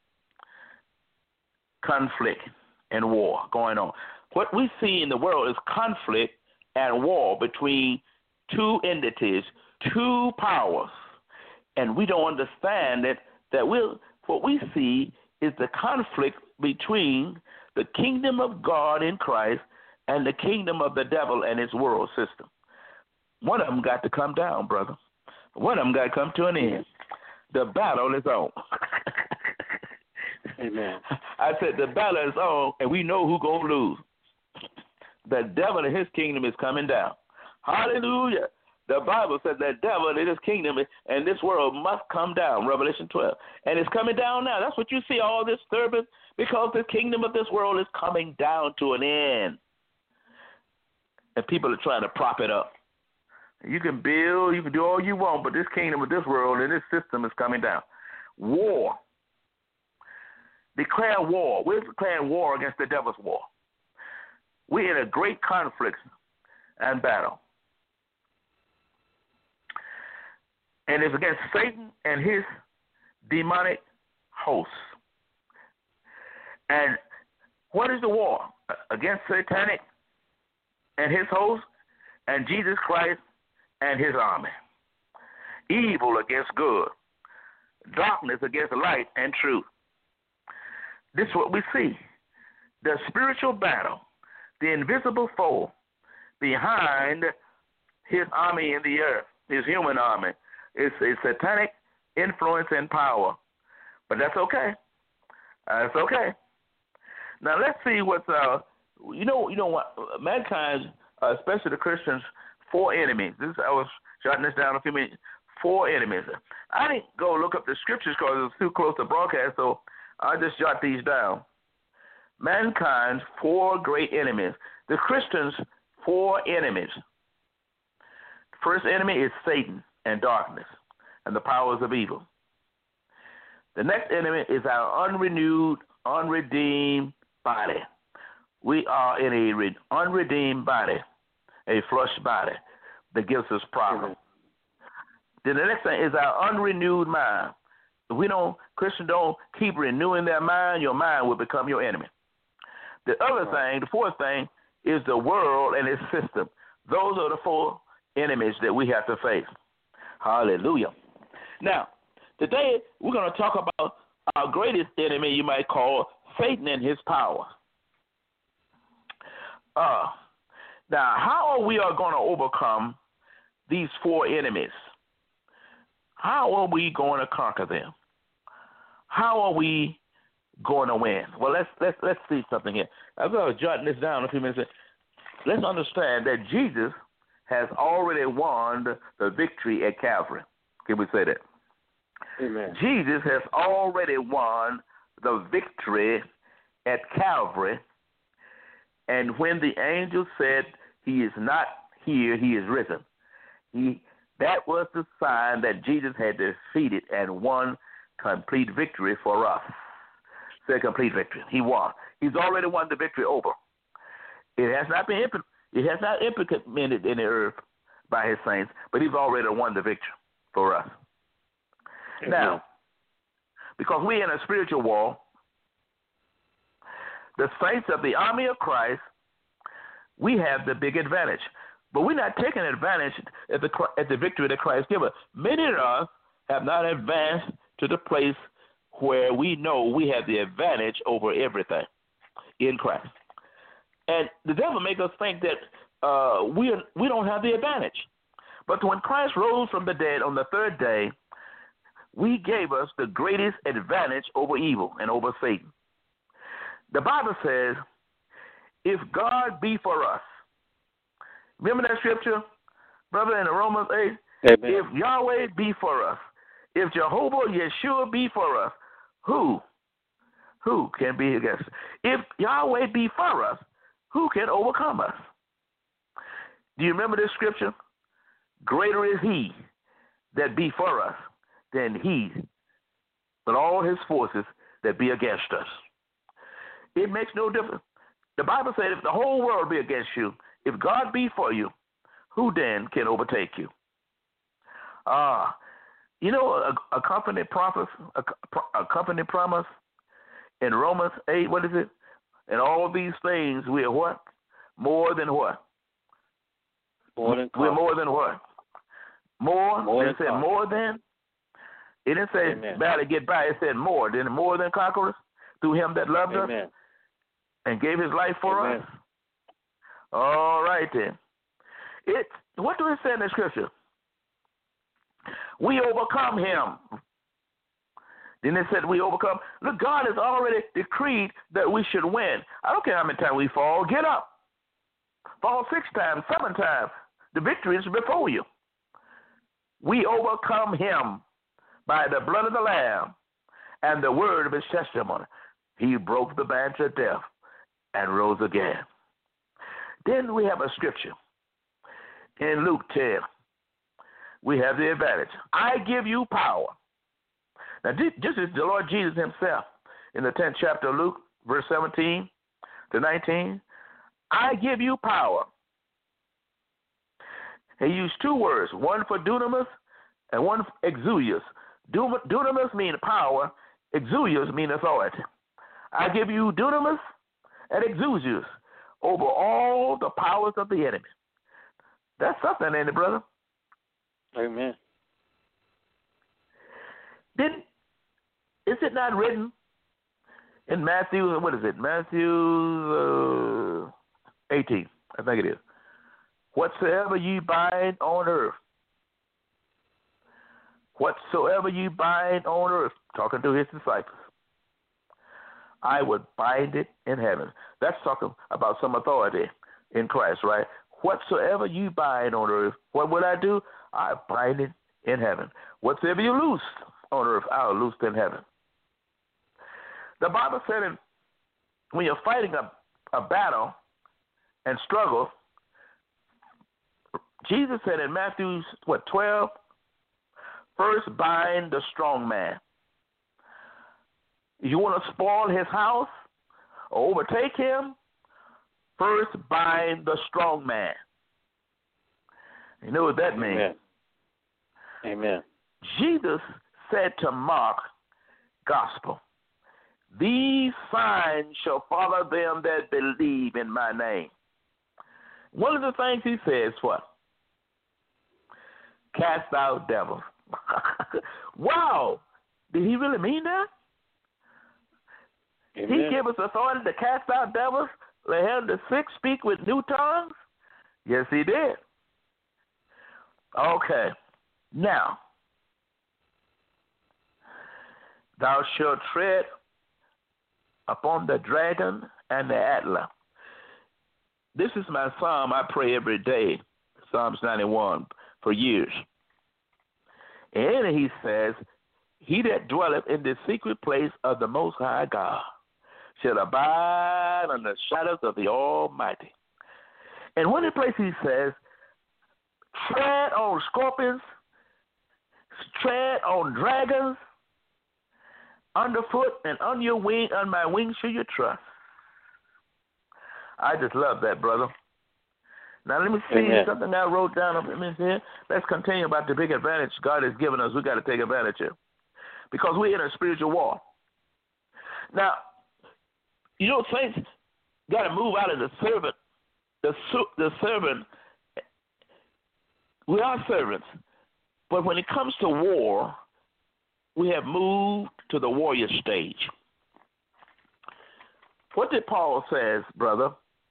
and war going on. What we see in the world is conflict and war between two entities, two powers. And we don't understand that what we see is the conflict between the kingdom of God in Christ and the kingdom of the devil and his world system. One of them got to come down, brother. One of them got to come to an end. The battle is on. Amen. I said the battle is on, and we know who's going to lose. The devil and his kingdom is coming down. Hallelujah. The Bible says that devil and his kingdom and this world must come down, Revelation 12. And it's coming down now. That's what you see, all this disturbance, because the kingdom of this world is coming down to an end. And people are trying to prop it up. You can build, you can do all you want, but this kingdom of this world and this system is coming down. War. Declare war. We're declaring war against the devil's war. We're in a great conflict and battle. And it's against Satan and his demonic hosts. And what is the war? Against Satanic and his hosts and Jesus Christ and his army. Evil against good. Darkness against light and truth. This is what we see. The spiritual battle, the invisible foe behind his army in the earth, his human army. It's a satanic influence and power. But that's okay. That's okay. Now let's see what's you know what mankind, especially the Christians, 4 enemies. I was jotting this down a few minutes. 4 enemies. I didn't go look up the scriptures because it was too close to broadcast, so I just jot these down. Mankind's 4 great enemies. The Christians' 4 enemies. The first enemy is Satan and darkness and the powers of evil. The next enemy is our unrenewed, unredeemed body. We are in an unredeemed body, a flesh body that gives us problems. Then the next thing is our unrenewed mind. If Christians don't keep renewing their mind, your mind will become your enemy. The other thing, the fourth thing, is the world and its system. Those are the 4 enemies that we have to face. Hallelujah. Now, today we're going to talk about our greatest enemy, you might call Satan and his power. Now, how are we going to overcome these 4 enemies? How are we going to conquer them? How are we going to win? Well, let's see something here. I was jotting this down a few minutes. Let's understand that Jesus has already won the victory at Calvary. Can we say that? Amen. Jesus has already won the victory at Calvary, and when the angel said, "He is not here, he is risen," that was the sign that Jesus had defeated and won complete victory for us. Say complete victory. He won. He's already won the victory over. It has not implemented in the earth by his saints, but he's already won the victory for us. Amen. Now, because we're in a spiritual war, the saints of the army of Christ, we have the big advantage. But we're not taking advantage at the victory that Christ gave us. Many of us have not advanced to the place where we know we have the advantage over everything in Christ. And the devil makes us think that we don't have the advantage. But when Christ rose from the dead on the third day, we gave us the greatest advantage over evil and over Satan. The Bible says, if God be for us, remember that scripture, brother, in Romans 8? Amen. If Yahweh be for us, if Jehovah Yeshua be for us, who can be against us? If Yahweh be for us, who can overcome us? Do you remember this scripture? Greater is he that be for us than he, but all his forces that be against us. It makes no difference. The Bible said if the whole world be against you, if God be for you, who then can overtake you? You know, a company promise in Romans 8, what is it? And all these things we are what? More than what? More than we're more than what? More it said conquerors. More than? It didn't say barely get by. It said more. Then more than conquerors through him that loved us and gave his life for us. All right then. What do it say in the scripture? We overcome him. Then it said we overcome. Look, God has already decreed that we should win. I don't care how many times we fall. Get up. Fall 6 times, 7 times. The victory is before you. We overcome him by the blood of the Lamb and the word of his testimony. He broke the bands of death and rose again. Then we have a scripture in Luke 10. We have the advantage. I give you power. Now, this is the Lord Jesus himself in the 10th chapter of Luke, verse 17 to 19. I give you power. He used 2 words, one for dunamis and one for exousias. Dunamis means power, exousias mean authority. I give you dunamis and exousias over all the powers of the enemy. That's something, ain't it, brother? Amen. Then, is it not written in Matthew, what is it? Matthew 18, I think it is. Whatsoever you bind on earth, talking to his disciples, I would bind it in heaven. That's talking about some authority in Christ, right? Whatsoever you bind on earth, what would I do? I bind it in heaven. Whatsoever you loose on earth, I'll loose it in heaven. The Bible said when you're fighting a battle and struggle, Jesus said in Matthew 12, first bind the strong man. If you want to spoil his house or overtake him, first bind the strong man. You know what that means? Amen. Jesus said to Mark, gospel, these signs shall follow them that believe in my name. One of the things he says, what? Cast out devils. Wow. Did he really mean that? Amen. He gave us authority to cast out devils, let him the sick speak with new tongues? Yes, he did. Okay. Now, thou shalt tread upon the dragon and the antler. This is my psalm I pray every day, Psalms 91, for years. And he says, he that dwelleth in the secret place of the Most High God shall abide under the shadows of the Almighty. And one place he says, tread on scorpions, tread on dragons, underfoot, and on my wings shall you trust. I just love that, brother. Now let me see something I wrote down up in here. Let's continue about the big advantage God has given us. We got to take advantage of, because we're in a spiritual war. Now, you know, saints got to move out of the servant. The servant. We are servants, but when it comes to war, we have moved to the warrior stage. What did Paul says, brother,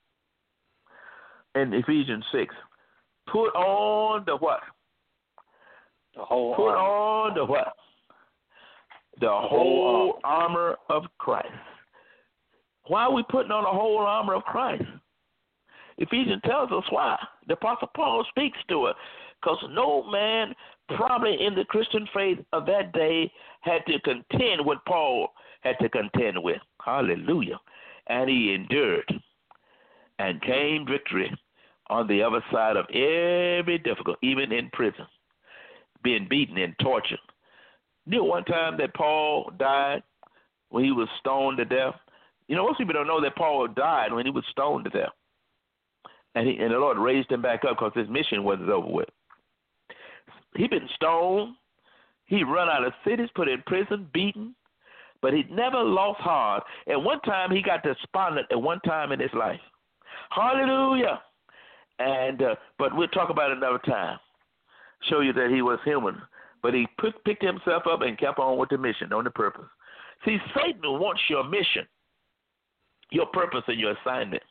in Ephesians 6? Put on the what? The whole Put armor. on the what? The whole armor of Christ. Why are we putting on the whole armor of Christ? Ephesians tells us why. The Apostle Paul speaks to it, because no man probably in the Christian faith of that day had to contend what Paul had to contend with. Hallelujah. And he endured and gained victory on the other side of every difficulty, even in prison, being beaten and tortured. You know, one time that Paul died when he was stoned to death. You know, most people don't know that Paul died when he was stoned to death. And the Lord raised him back up because his mission wasn't over with. He'd been stoned. He run out of cities, put in prison, beaten. But he never lost heart. At one time, he got despondent at one time in his life. Hallelujah. And but we'll talk about it another time. Show you that he was human. But he picked himself up and kept on with the mission, on the purpose. See, Satan wants your mission, your purpose, and your assignment.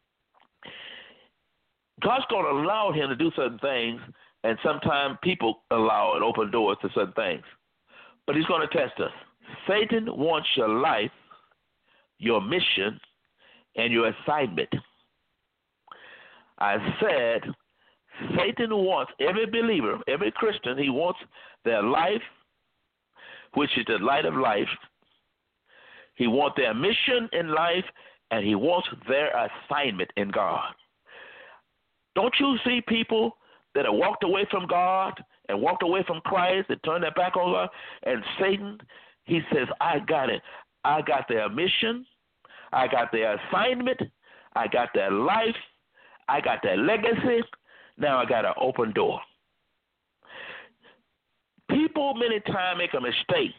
God's going to allow him to do certain things, and sometimes people allow and open doors to certain things. But he's going to test us. Satan wants your life, your mission, and your assignment. I said Satan wants every believer, every Christian, he wants their life, which is the light of life. He wants their mission in life, and he wants their assignment in God. Don't you see people that have walked away from God and walked away from Christ and turned their back on God? And Satan, he says, I got it. I got their mission. I got their assignment. I got their life. I got their legacy. Now I got an open door. People many times make a mistake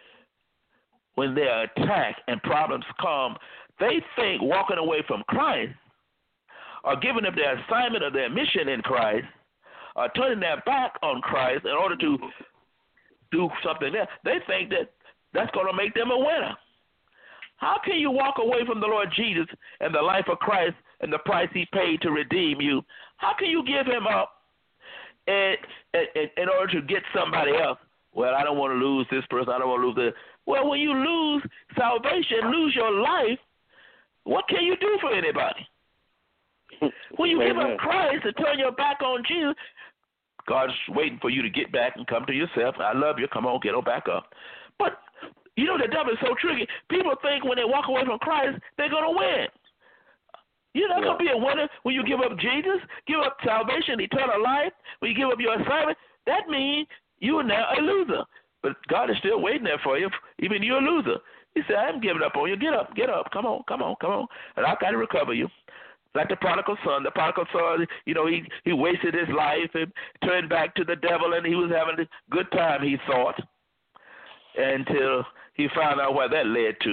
when they're attacked and problems come. They think walking away from Christ or giving up their assignment or their mission in Christ or turning their back on Christ in order to do something else, they think that that's going to make them a winner. How can you walk away from the Lord Jesus and the life of Christ and the price he paid to redeem you? How can you give him up in order to get somebody else? Well, I don't want to lose this person. I don't want to lose this. Well, when you lose salvation, lose your life, what can you do for anybody? When you give up Christ and turn your back on Jesus, God's waiting for you to get back and come to yourself. I love you. Come on, get on back up. But, you know, the devil is so tricky. People think when they walk away from Christ, they're going to win. You're not going to be a winner when you give up Jesus, give up salvation, eternal life. When you give up your assignment, that means you are now a loser. But God is still waiting there for you, even you're a loser. He said, I haven't given up on you. Get up. Come on. And I've got to recover you. Like the prodigal son. The prodigal son, you know, he wasted his life and turned back to the devil, and he was having a good time, he thought, until he found out where that led to.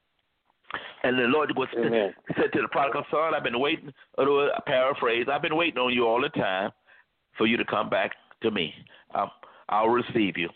And the Lord said to the prodigal son, I've been waiting, a paraphrase, I've been waiting on you all the time for you to come back to me. I'll receive you.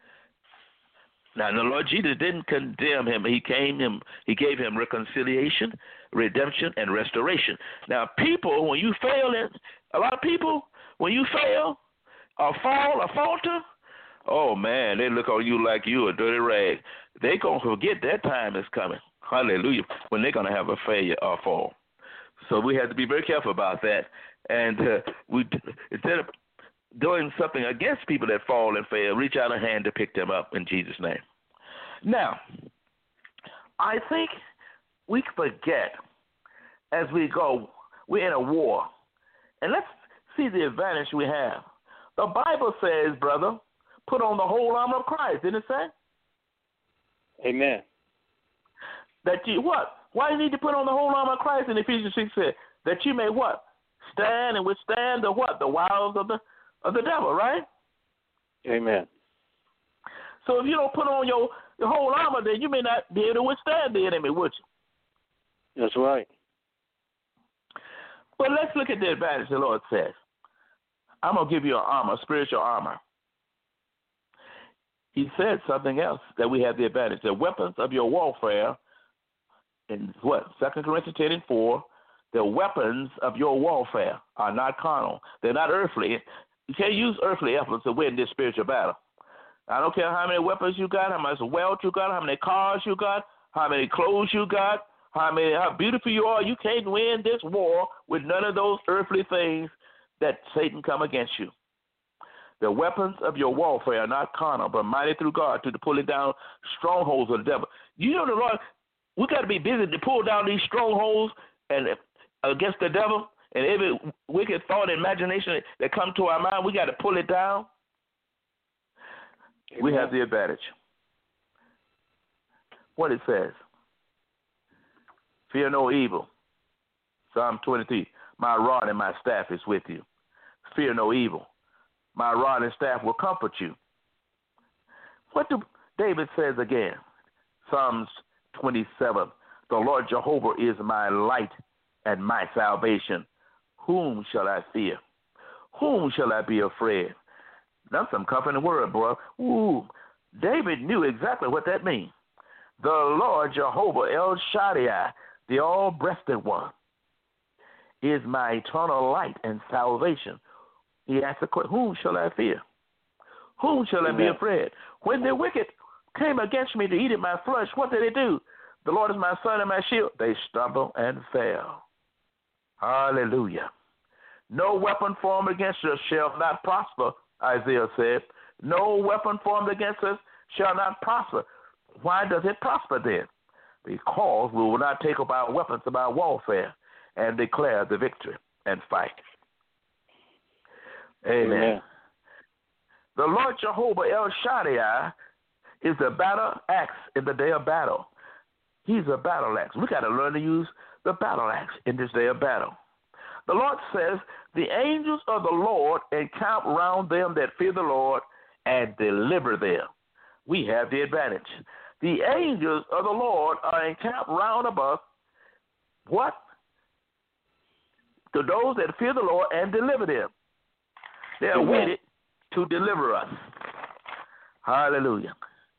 Now, the Lord Jesus didn't condemn him. He gave him reconciliation, redemption, and restoration. Now, people, when you fail, a lot of people, when you fail or fall or falter, oh, man, they look on you like you a dirty rag. They're going to forget that time is coming. Hallelujah. When they're going to have a failure or fall. So we have to be very careful about that. And we, instead of doing something against people that fall and fail, reach out a hand to pick them up in Jesus' name. Now, I think we forget as we go, we're in a war. And let's see the advantage we have. The Bible says, brother, put on the whole armor of Christ, didn't it say? Amen. That you what? Why do you need to put on the whole armor of Christ in Ephesians 6 said? That you may what? Stand and withstand the what? The wiles of the devil, right? Amen. So if you don't put on your whole armor, then you may not be able to withstand the enemy, would you? That's right. But let's look at the advantage the Lord says. I'm going to give you an armor, spiritual armor. He said something else that we have the advantage. The weapons of your warfare, in what? 2 Corinthians 10:4, the weapons of your warfare are not carnal. They're not earthly. You can't use earthly weapons to win this spiritual battle. I don't care how many weapons you got, how much wealth you got, how many cars you got, how many clothes you got, how beautiful you are. You can't win this war with none of those earthly things that Satan come against you. The weapons of your warfare are not carnal, but mighty through God to pulling down strongholds of the devil. You know the Lord, we got to be busy to pull down these strongholds and against the devil, and every wicked thought and imagination that come to our mind, we got to pull it down. Amen. We have the advantage. What it says, fear no evil. Psalm 23, my rod and my staff is with you. Fear no evil. My rod and staff will comfort you. What do David says again? Psalms 27, the Lord Jehovah is my light and my salvation. Whom shall I fear? Whom shall I be afraid? That's some comforting word, bro. Ooh, David knew exactly what that means. The Lord Jehovah El Shaddai, the all-breasted one, is my eternal light and salvation. He asked the question, whom shall I fear? Whom shall I be afraid? When the wicked came against me to eat at my flesh, what did they do? The Lord is my son and my shield. They stumbled and fell. Hallelujah. No weapon formed against us shall not prosper, Isaiah said. No weapon formed against us shall not prosper. Why does it prosper then? Because we will not take up our weapons of our warfare and declare the victory and fight. Amen. The Lord Jehovah El Shaddai is the battle axe in the day of battle. He's a battle axe. We got to learn to use the battle axe in this day of battle. The Lord says, the angels of the Lord encamp round them that fear the Lord and deliver them. We have the advantage. The angels of the Lord are encamped round about what? To those that fear the Lord and deliver them. They are waited to deliver us. Hallelujah.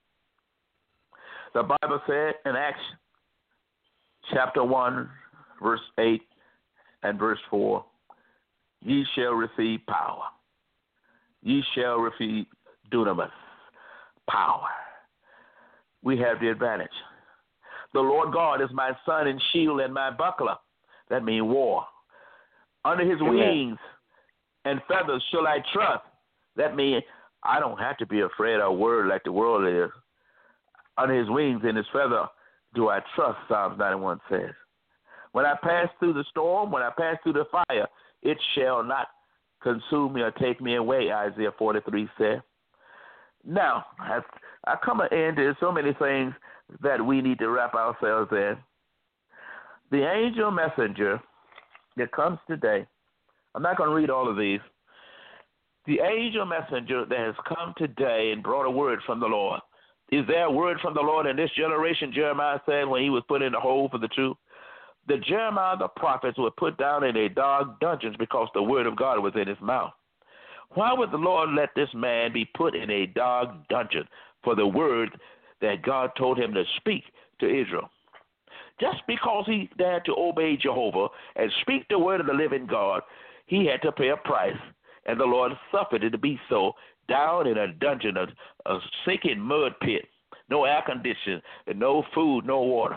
The Bible said in Acts chapter 1, verse 8 and verse 4, ye shall receive power. Ye shall receive dunamis, power. We have the advantage. The Lord God is my son and shield and my buckler. That means war. Under his wings and feathers shall I trust. That means I don't have to be afraid or worried like the world is. Under his wings and his feather do I trust, Psalms 91 says. When I pass through the storm, when I pass through the fire, it shall not consume me or take me away, Isaiah 43 said. Now, I come at the end, there's so many things that we need to wrap ourselves in. The angel messenger that comes today, I'm not going to read all of these. The angel messenger that has come today and brought a word from the Lord. Is there a word from the Lord in this generation, Jeremiah said when he was put in the hole for the truth? The Jeremiah, the prophets, were put down in a dark dungeons because the word of God was in his mouth. Why would the Lord let this man be put in a dark dungeon for the word that God told him to speak to Israel? Just because he dared to obey Jehovah and speak the word of the living God, he had to pay a price, and the Lord suffered it to be so, down in a dungeon, a sinking mud pit, no air conditioning, and no food, no water.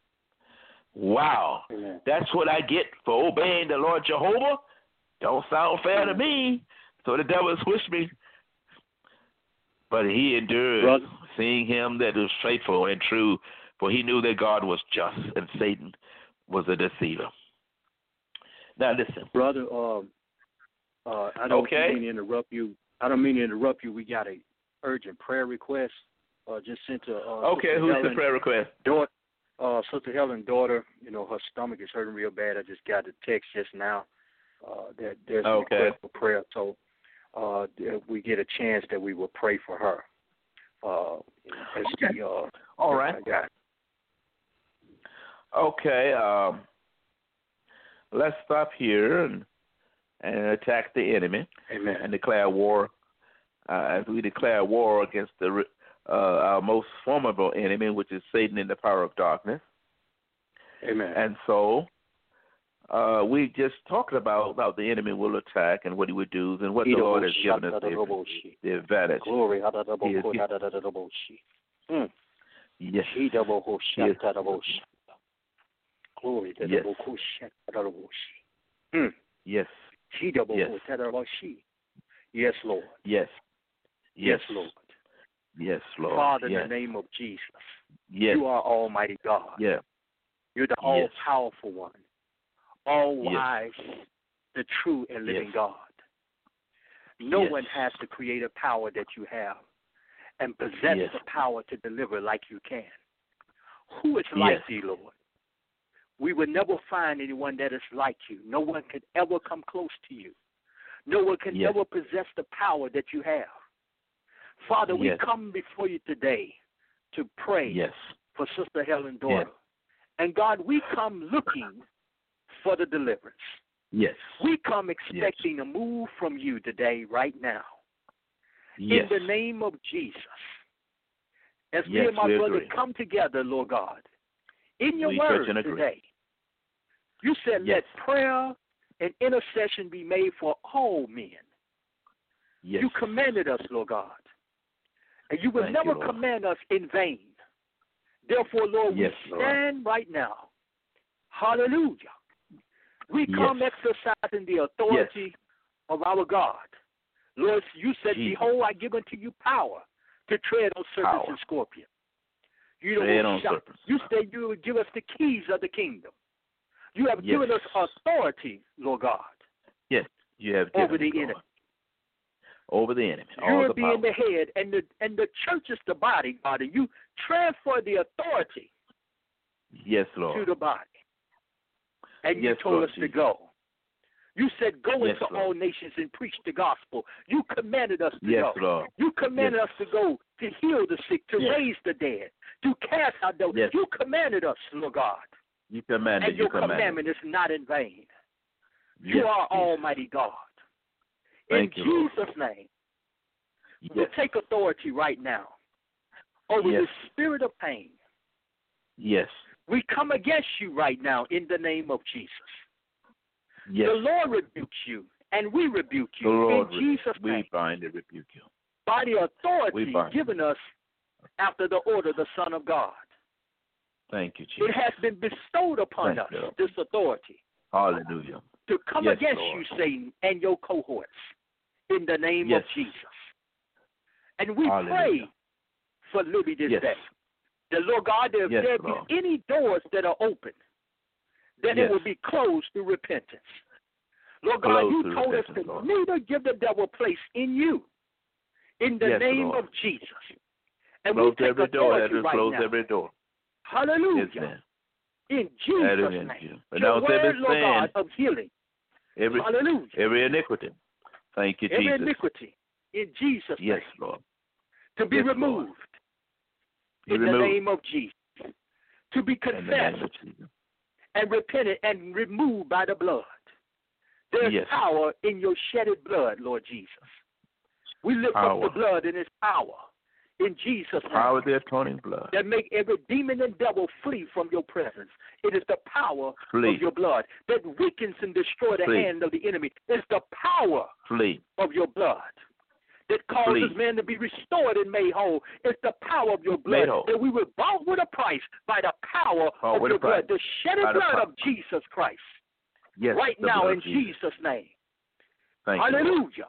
Wow. Amen. That's what I get for obeying the Lord Jehovah? Don't sound fair to me. So the devil switched me. But he endured, seeing him that was faithful and true For he knew that God was just and Satan was a deceiver. Now listen, brother. I don't mean to interrupt you. We got a urgent prayer request. Just sent to. Okay, who's the prayer request? Sister Helen's daughter. Her stomach is hurting real bad. I just got the text just now that there's a request for prayer. So if we get a chance that we will pray for her. All right. Okay. Let's stop here and attack the enemy. Amen. And declare war. As we declare war against our most formidable enemy, which is Satan in the power of darkness. Amen. And so we just talked about how the enemy will attack and what he would do and what the Lord has given us the advantage. Glory. Yes. Glory. Yes. Yes, Lord. Yes. Yes, Lord. Yes, Lord. Father, in the name of Jesus, you are Almighty God. Yeah. You're the all-powerful one, all-wise, the true and living God. No one has the creative power that you have and possess the power to deliver like you can. Who is like thee, Lord? We will never find anyone that is like you. No one could ever come close to you. No one can ever possess the power that you have. Father, we come before you today to pray for Sister Helen's daughter. And God, we come looking for the deliverance. Yes. We come expecting a move from you today, right now. In the name of Jesus. As me and my brother come together, Lord God, in your word today, you said let prayer and intercession be made for all men. You commanded us, Lord God. And you will never command us in vain. Therefore, Lord, we stand right now. Hallelujah. We come exercising the authority of our God. Lord, you said, behold, I give unto you power to tread on serpents and scorpions. You said you would give us the keys of the kingdom. You have given us authority, Lord God. Yes, you have given over the enemy. Over the enemy. You're being the head, and the church is the body, God, and you transfer the authority to the body. And you told us to go. You said, go into all nations and preach the gospel. You commanded us to go. Lord. You commanded us to go to heal the sick, to raise the dead, to cast out devils. You commanded us, Lord God. You commanded. And your commandment is not in vain. You are Almighty God. Thank in you, Jesus' name, we take authority right now over the spirit of pain. Yes. We come against you right now in the name of Jesus. Yes. The Lord rebukes you, and we rebuke you in Jesus' name. We bind and rebuke you. By the authority given us after the order of the Son of God. Thank you, Jesus. It has been bestowed upon us, this authority. Hallelujah. To come against you, Satan, and your cohorts in the name of Jesus. And we pray for liberty this day. The Lord God, if there be any doors that are open, then it will be closed through repentance. Lord God, you told us to neither give the devil place in you. In the name of Jesus. And close we take every door. right now. Every door. Hallelujah. In Jesus' name. Your word, Lord God, of healing. Hallelujah. Every iniquity. Thank you, Jesus. Every iniquity. In Jesus' name. Yes, Lord. To be removed. In the name of Jesus. To be confessed and repented and removed by the blood. There's power in your shedded blood, Lord Jesus. We lift up the blood in its power. In Jesus' name. Power of the atoning blood. That make every demon and devil flee from your presence. It is the power of your blood that weakens and destroys the hand of the enemy. It's the power of your blood that causes man to be restored and made whole. It's the power of your blood that we were bought with a price by the power of your blood, the shedded blood of Jesus Christ. Yes, right now in Jesus' name. Hallelujah.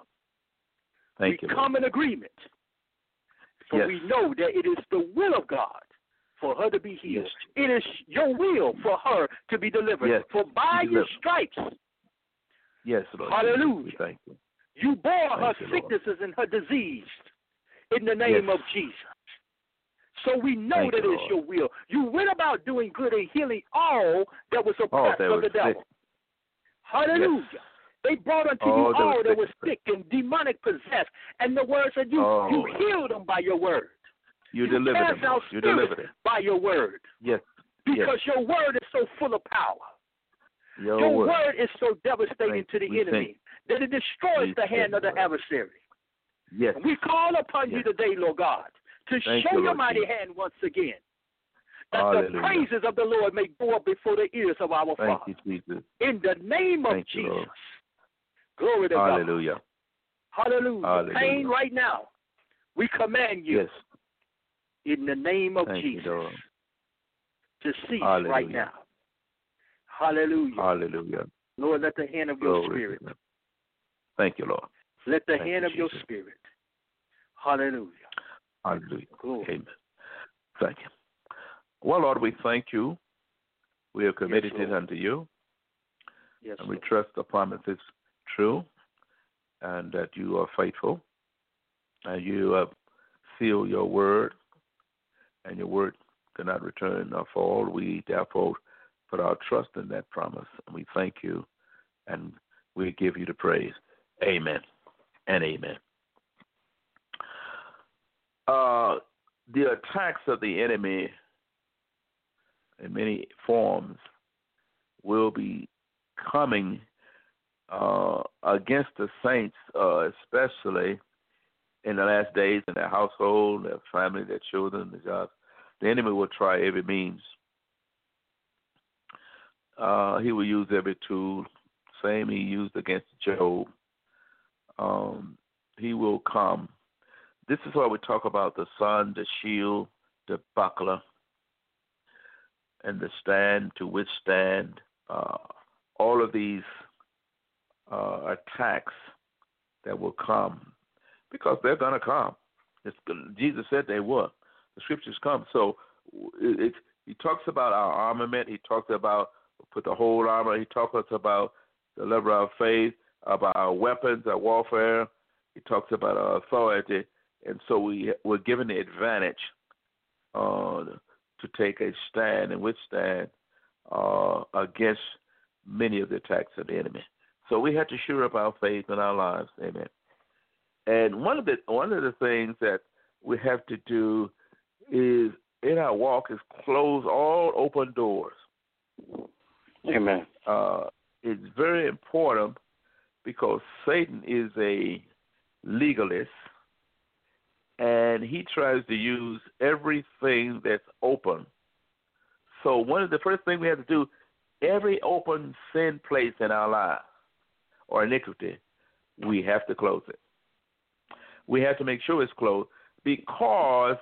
Thank you. We come in agreement. For we know that it is the will of God for her to be healed. Yes. It is your will for her to be delivered. Yes. For by your stripes, yes, Lord. hallelujah, Jesus, thank you. You bore her Thank you, sicknesses and her disease in the name of Jesus. So we know Thank that you, it is Lord. your will. You went about doing good and healing all that was oppressed that of was the devil. sick. Hallelujah. Yes. They brought unto All you that all was that was sick. sick and demonic possessed. And the word said you healed them by your word. You delivered cast them. out You spirits delivered it. by your word. Yes. Because your word is so full of power. Your word is so devastating to the enemy that it destroys the hand of the adversary. Yes. And we call upon you today, Lord God, to show your mighty hand once again. That the praises of the Lord may go up before the ears of our Father. Thank you, Jesus. In the name of Jesus. Lord. Glory to God. Hallelujah. Hallelujah. Pain right now, we command you in the name of Jesus to cease right now. Hallelujah. Hallelujah. Lord, let the hand of your spirit. Thank you, Lord. Let the hand of your spirit. Hallelujah. Hallelujah. Glory. Amen. Thank you. Well, Lord, we thank you. We are committed unto you. Yes, and we trust the promise is true and that you are faithful and you have sealed your word and your word cannot return nor fall. We therefore put our trust in that promise and we thank you and we give you the praise. Amen and amen. The attacks of the enemy in many forms will be coming against the saints, especially in the last days, in their household, their family, their children, their jobs. The enemy will try every means. He will use every tool, same he used against Job. He will come. This is why we talk about the sun, the shield, the buckler, and the stand to withstand all of these attacks that will come, because they're going to come. Jesus said they would. The scriptures come. So he talks about our armament. He talks about put the whole armor. He talks about the lever of faith, about our weapons, our warfare. He talks about our authority. And so we're given the advantage to take a stand and withstand against many of the attacks of the enemy. So we have to sure up our faith in our lives. Amen. And one of the things that we have to do is in our walk is close all open doors. Amen. It's very important because Satan is a legalist and he tries to use everything that's open. So one of the first things we have to do, every open sin place in our lives or iniquity, we have to close it. We have to make sure it's closed because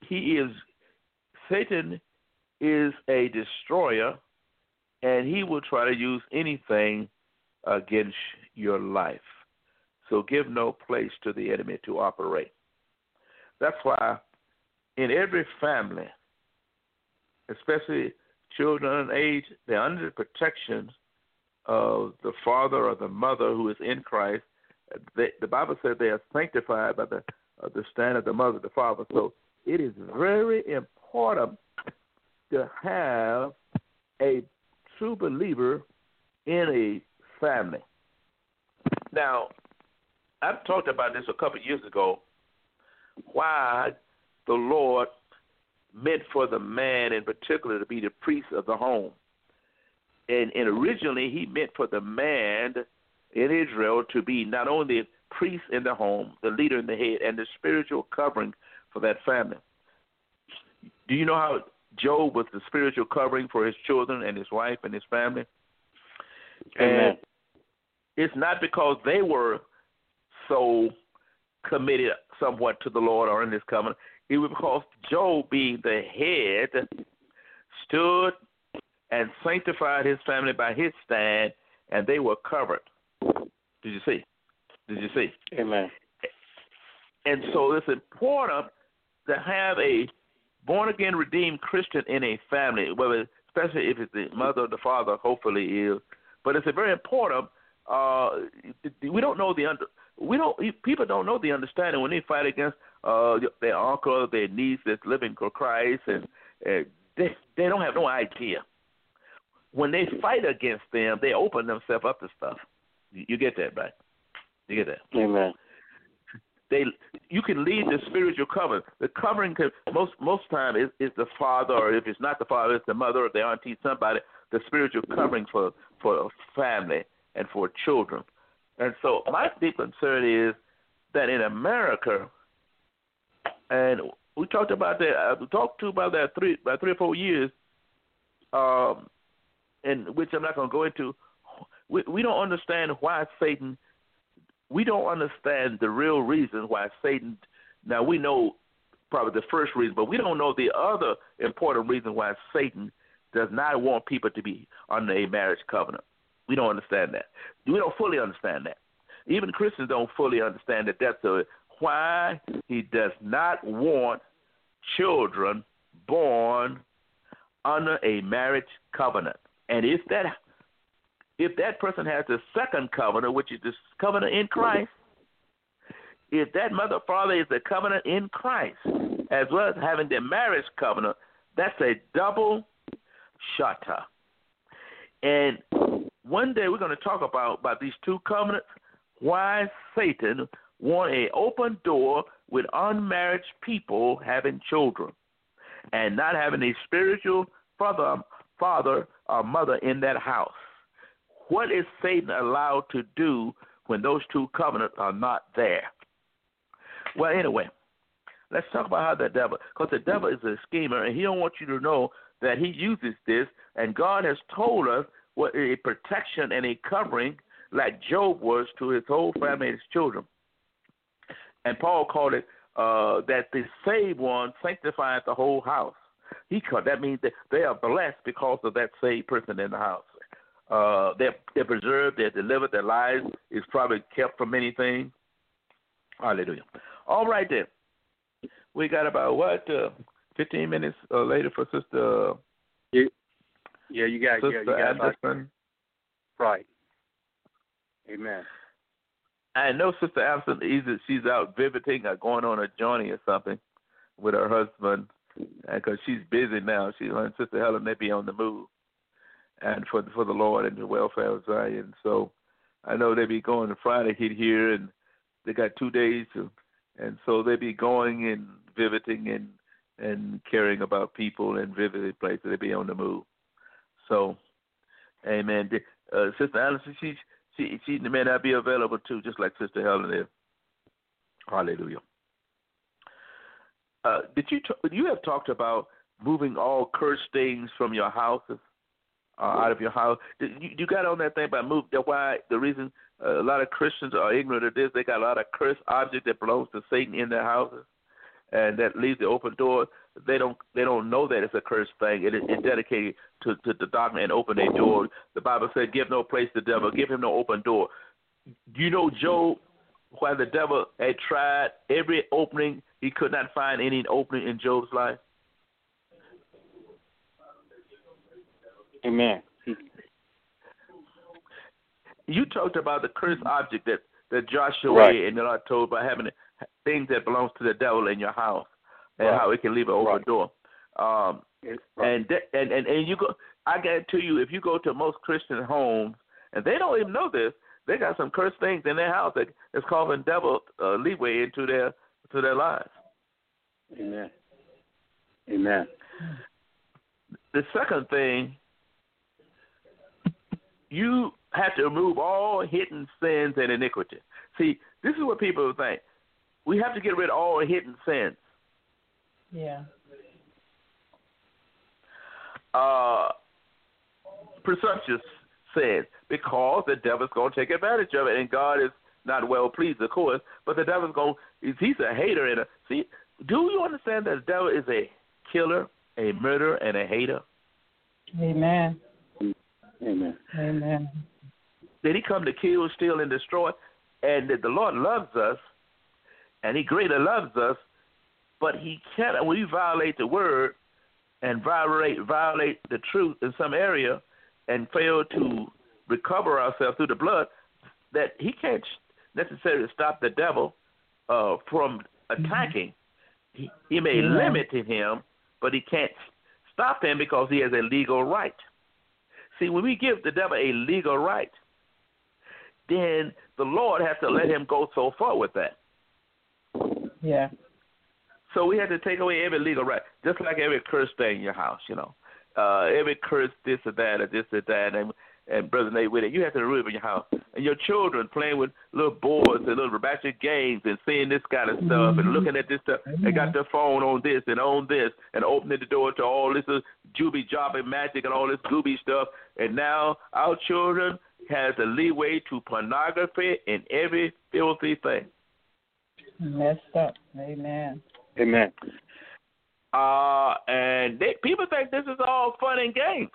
Satan is a destroyer and he will try to use anything against your life. So give no place to the enemy to operate. That's why in every family, especially children age, they're under the protection of the father or the mother who is in Christ. The Bible says they are sanctified by the stand of the mother, the father. So it is very important to have a true believer in a family. Now, I've talked about this a couple of years ago, why the Lord meant for the man in particular to be the priest of the home. And originally he meant for the man in Israel to be not only the priest in the home, the leader in the head, and the spiritual covering for that family. Do you know how Job was the spiritual covering for his children and his wife and his family? Amen. And it's not because they were so committed somewhat to the Lord or in this covenant. It was because Job, being the head, stood and sanctified his family by his stand, and they were covered. Did you see? Amen. And so it's important to have a born-again, redeemed Christian in a family, whether, especially if it's the mother or the father, hopefully is. But it's a very important. We don't know people don't know the understanding when they fight against their uncle, their niece that's living for Christ, and they don't have no idea. When they fight against them, they open themselves up to stuff. You get that, right? You get that? Amen. You can lead the spiritual covering. The covering most time is the father, or if it's not the father, it's the mother or the auntie, somebody. The spiritual covering for a family and for children. And so my deep concern is that in America, and we talked about that. We talked about that about 3 or 4 years, in which I'm not going to go into. We don't understand why Satan. We don't understand the real reason why Satan. Now we know probably the first reason, but we don't know the other important reason why Satan does not want people to be under a marriage covenant. We don't understand that. We don't fully understand that. Even Christians don't fully understand that. That's why he does not want children born under a marriage covenant. And if that person has the second covenant, which is the covenant in Christ, if that mother father is the covenant in Christ, as well as having the marriage covenant, that's a double shatta. And one day we're going to talk about these two covenants, why Satan want an open door with unmarried people having children and not having a spiritual father or mother in that house. What is Satan allowed to do when those two covenants are not there? Well, anyway, let's talk about how the devil, because the devil is a schemer, and he don't want you to know that he uses this, and God has told us what a protection and a covering like Job was to his whole family and his children. And Paul called it that the saved one sanctified the whole house. That means that they are blessed because of that saved person in the house. They're preserved, they're delivered, their lives is probably kept from many things. Hallelujah. All right then. We got about 15 minutes later for Sister. Yeah, you got Anderson. Right. Amen. I know Sister Anderson, either she's out visiting or going on a journey or something with her husband, because she's busy now. She and Sister Helen, they be on the move, and for the Lord and the welfare of Zion. So I know they be going to Friday here, and they got 2 days, and so they be going and visiting and caring about people and visiting places. They be on the move. So, amen. Sister Anderson, she may not be available too, just like Sister Helen is. Hallelujah. You have talked about moving all cursed things from your houses, out of your house. You got on that thing about why the reason a lot of Christians are ignorant of this, they got a lot of cursed objects that belongs to Satan in their houses, and that leaves the open door. They don't know that it's a cursed thing. It's dedicated to the doctrine and open a door. The Bible said, "Give no place to the devil. Give him no open door." You know, Job, why the devil had tried every opening, he could not find any opening in Job's life. Amen. You talked about the cursed object that Joshua and the Lord told about having things that belongs to the devil in your house. And how it can leave an open door, and you go. I guarantee you, if you go to most Christian homes, and they don't even know this, they got some cursed things in their house that's causing devil leeway into their lives. Amen. Amen. The second thing, you have to remove all hidden sins and iniquity. See, this is what people think. We have to get rid of all hidden sins. Yeah. Presumptuous sins, because the devil's going to take advantage of it, and God is not well pleased, of course, but the devil's he's a hater. See, do you understand that the devil is a killer, a murderer, and a hater? Amen. Amen. Amen. Did he come to kill, steal, and destroy? And that the Lord loves us, and he greatly loves us, But he cannot. When you violate the word and violate the truth in some area, and fail to recover ourselves through the blood, that he can't necessarily stop the devil from attacking. He may limit him, but he can't stop him because he has a legal right. See, when we give the devil a legal right, then the Lord has to let him go so far with that. Yeah. So we had to take away every legal right, just like every curse thing in your house, every curse, this or that, or this or that, and Brother Nate with it, you have to remove it in your house. And your children playing with little boards and little ratchet games and seeing this kind of stuff and looking at this stuff. They got their phone on this and opening the door to all this jubby jobby magic and all this gooby stuff. And now our children has a leeway to pornography and every filthy thing. Messed up. Amen. Amen. And people think this is all fun and games.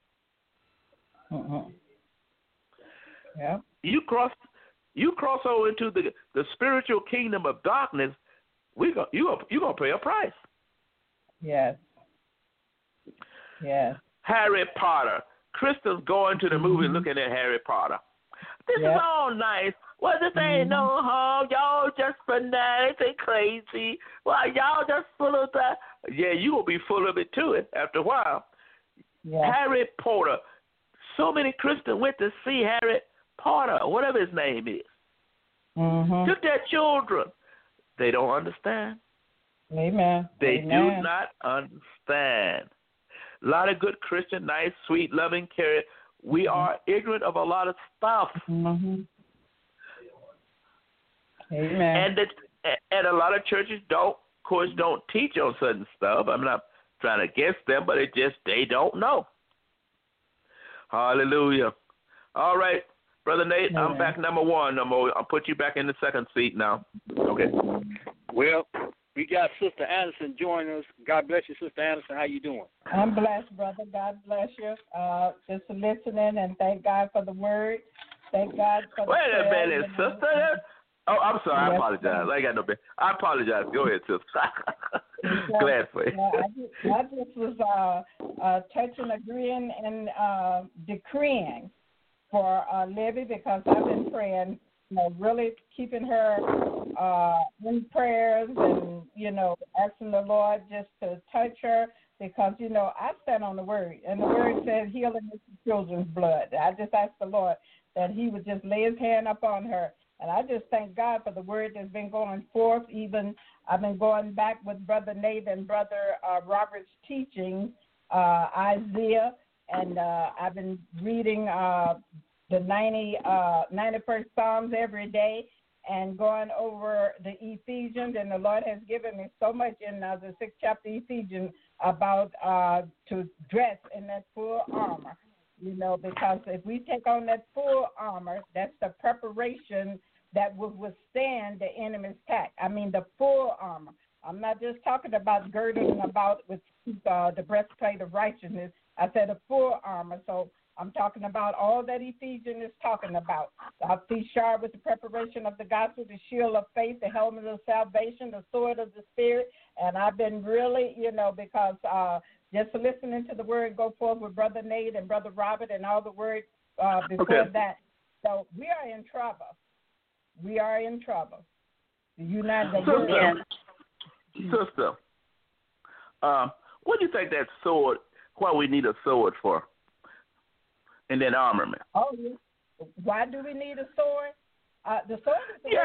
Yeah. You cross over into the spiritual kingdom of darkness. You're gonna pay a price. Yes. Yes. Harry Potter. Christians going to the movie looking at Harry Potter. This is all nice. Well, this ain't no harm. Y'all just fanatics and crazy. Well, y'all just full of that. Yeah, you will be full of it too after a while. Yeah. Harry Potter. So many Christians went to see Harry Potter, whatever his name is. Took their children. They don't understand. Amen. They do not understand. A lot of good Christian, nice, sweet, loving, caring. We are ignorant of a lot of stuff. Amen. And a lot of churches don't teach on certain stuff. I'm not trying to guess them, but they don't know. Hallelujah. All right, Brother Nate, I'm back number one. I'll put you back in the second seat now. Okay. Well, we got Sister Anderson joining us. God bless you, Sister Anderson. How you doing? I'm blessed, brother. God bless you. Just listening and thank God for the word. Thank God for the Wait a minute, sister. Oh, I'm sorry. I apologize. I ain't got no bad. I apologize. Go ahead, sister. Glad for you. I just was touching, agreeing, and decreeing for Libby because I've been praying, really keeping her in prayers and, asking the Lord just to touch her because, I stand on the word. And the word says healing is the children's blood. I just asked the Lord that he would just lay his hand upon her. And I just thank God for the word that's been going forth. Even I've been going back with Brother Nate and Brother Robert's teaching, Isaiah, and I've been reading the 91st Psalms every day and going over the Ephesians. And the Lord has given me so much in the 6th chapter Ephesians about to dress in that full armor, because if we take on that full armor, that's the preparation that will withstand the enemy's attack. I mean, the full armor. I'm not just talking about girding about with the breastplate of righteousness. I said a full armor. So I'm talking about all that Ephesians is talking about. Our feet shod with the preparation of the gospel, the shield of faith, the helmet of salvation, the sword of the Spirit. And I've been really, because just listening to the word go forth with Brother Nate and Brother Robert and all the word before that. So we are in trouble. We are in trouble. Sister, what do you think that sword, why we need a sword for? And then armament. Oh, yeah. Why do we need a sword? The sword is the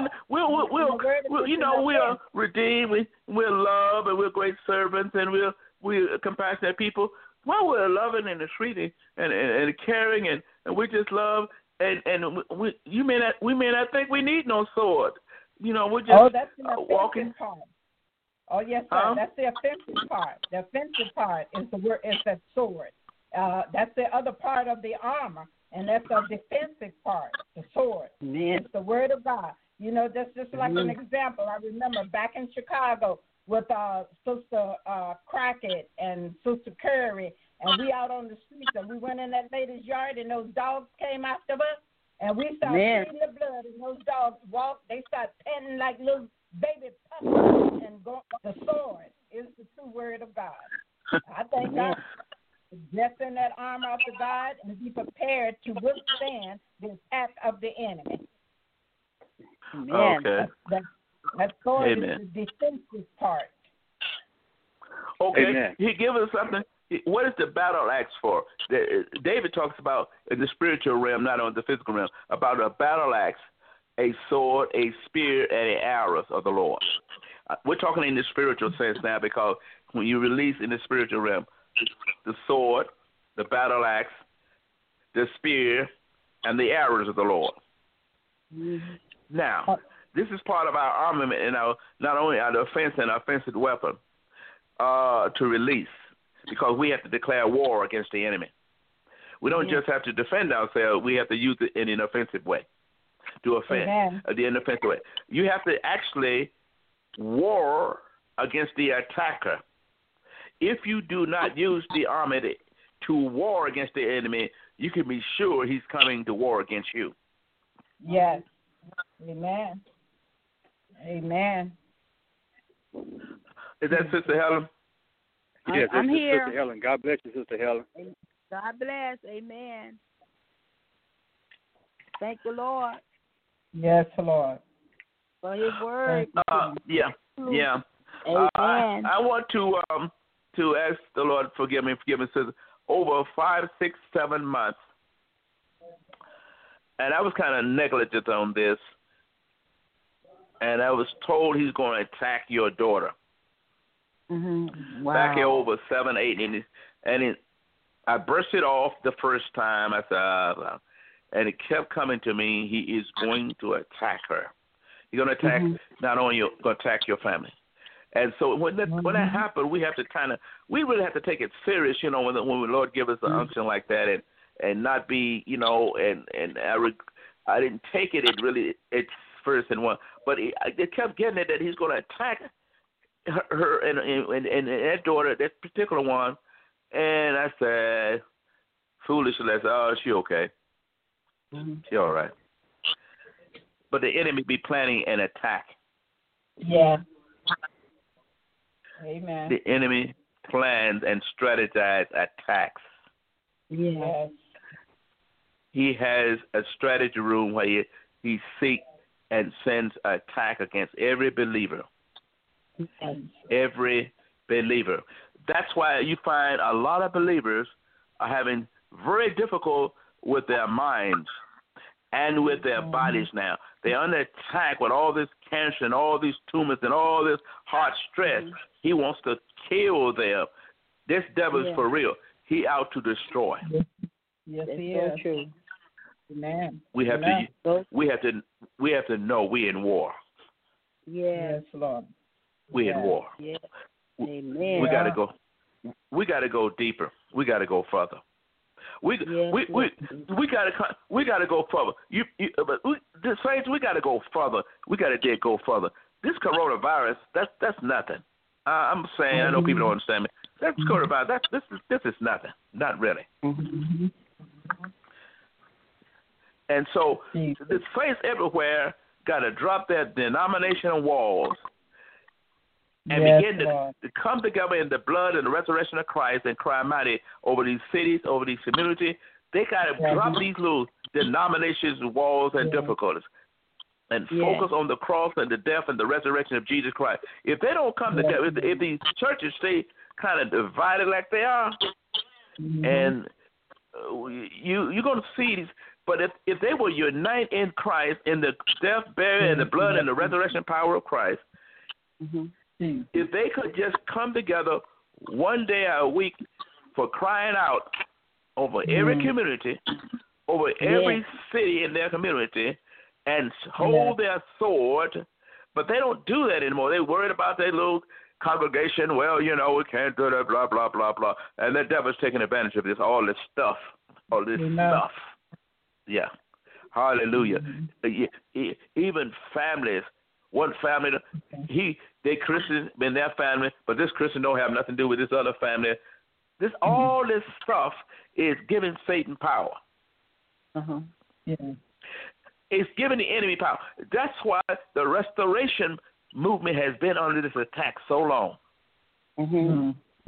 we are redeemed, we're loved, and we're great servants, and we're compassionate people. Well, we're loving and treating and caring, and we just love. And we may not think we need no sword. We're just that's the walking. Part. Oh yes, sir. That's the offensive part. The offensive part is that sword. That's the other part of the armor, and that's the defensive part, the sword. It's the word of God. Just like an example. I remember back in Chicago with Sister Crockett and Sister Curry. And we out on the streets, and we went in that lady's yard, and those dogs came after us, and we started feeding the blood, and those dogs walked. They started panting like little baby puppets and go. The sword is the true word of God. I thank God for dressing that armor of the God and be prepared to withstand the attack of the enemy. Amen. Okay. That sword Amen. is the defensive part. Okay. Amen. He gives us something. What is the battle axe for? David talks about in the spiritual realm, not on the physical realm, about a battle axe, a sword, a spear, and an arrows of the Lord. We're talking in the spiritual sense now because when you release in the spiritual realm, the sword, the battle axe, the spear, and the arrows of the Lord. Mm-hmm. Now, this is part of our armament and not only our defense and offensive weapon to release, because we have to declare war against the enemy. We don't just have to defend ourselves; we have to use it in an offensive way to offend in an offensive way. You have to actually war against the attacker. If you do not use the armor to war against the enemy, you can be sure he's coming to war against you. Yes. Amen. Amen. Is that Sister Helen? Yes, I'm this is here. Sister Helen. God bless you, Sister Helen. God bless. Amen. Thank the Lord Yes, Lord. for His word. Yeah. Amen. I want to ask the Lord forgive me, sister. Over 5, 6, 7 months, and I was kind of negligent on this, and I was told he's going to attack your daughter. Mm-hmm. Wow. Back here over 7, 8, I brushed it off the first time. I said, and it kept coming to me. He is going to attack her. He's going to attack not only you, going to attack your family. And so when that happens, we have to we really have to take it serious, when the Lord give us an unction like that, and not be, and I didn't take it. It's first and one, but it kept getting it that he's going to attack her and that daughter, that particular one. And I said, foolishly, I said, oh, she okay. She all right. But the enemy be planning an attack. Yeah. Amen. The enemy plans and strategizes attacks. Yes. He has a strategy room where he seeks and sends an attack against every believer. Every believer. That's why you find a lot of believers are having very difficult with their minds and with their bodies now. They're under attack with all this cancer and all these tumors and all this heart stress. He wants to kill them. This devil is for real. He out to destroy. Yes, That's he so is. true. Amen. We have to know we in war. Yes. Yes, Lord. We in war. Yes. Amen. We gotta go. We gotta go deeper. We gotta go further. We gotta go further. The saints, we gotta go further. We gotta go further. This coronavirus, that's nothing. I'm saying, I know people don't understand me. That's coronavirus. This is nothing. Not really. And so the saints everywhere got to drop their denominational walls and begin to come together in the blood and the resurrection of Christ and cry mighty over these cities, over these communities. They got to drop these little denominations, walls, and difficulties and focus on the cross and the death and the resurrection of Jesus Christ. If they don't come together, if these churches stay kind of divided like they are, and you're going to see these. But if they will unite in Christ, in the death, burial, and the blood and the resurrection power of Christ, if they could just come together one day a week for crying out over every community, over every city in their community, and hold their sword, but they don't do that anymore. They're worried about their little congregation. Well, we can't do that, blah, blah, blah, blah. And the devil's taking advantage of this, all this stuff. Yeah. Hallelujah. Even families, one family, they Christians in their family, but this Christian don't have nothing to do with this other family. All this stuff is giving Satan power. It's giving the enemy power. That's why the restoration movement has been under this attack so long. Mm-hmm.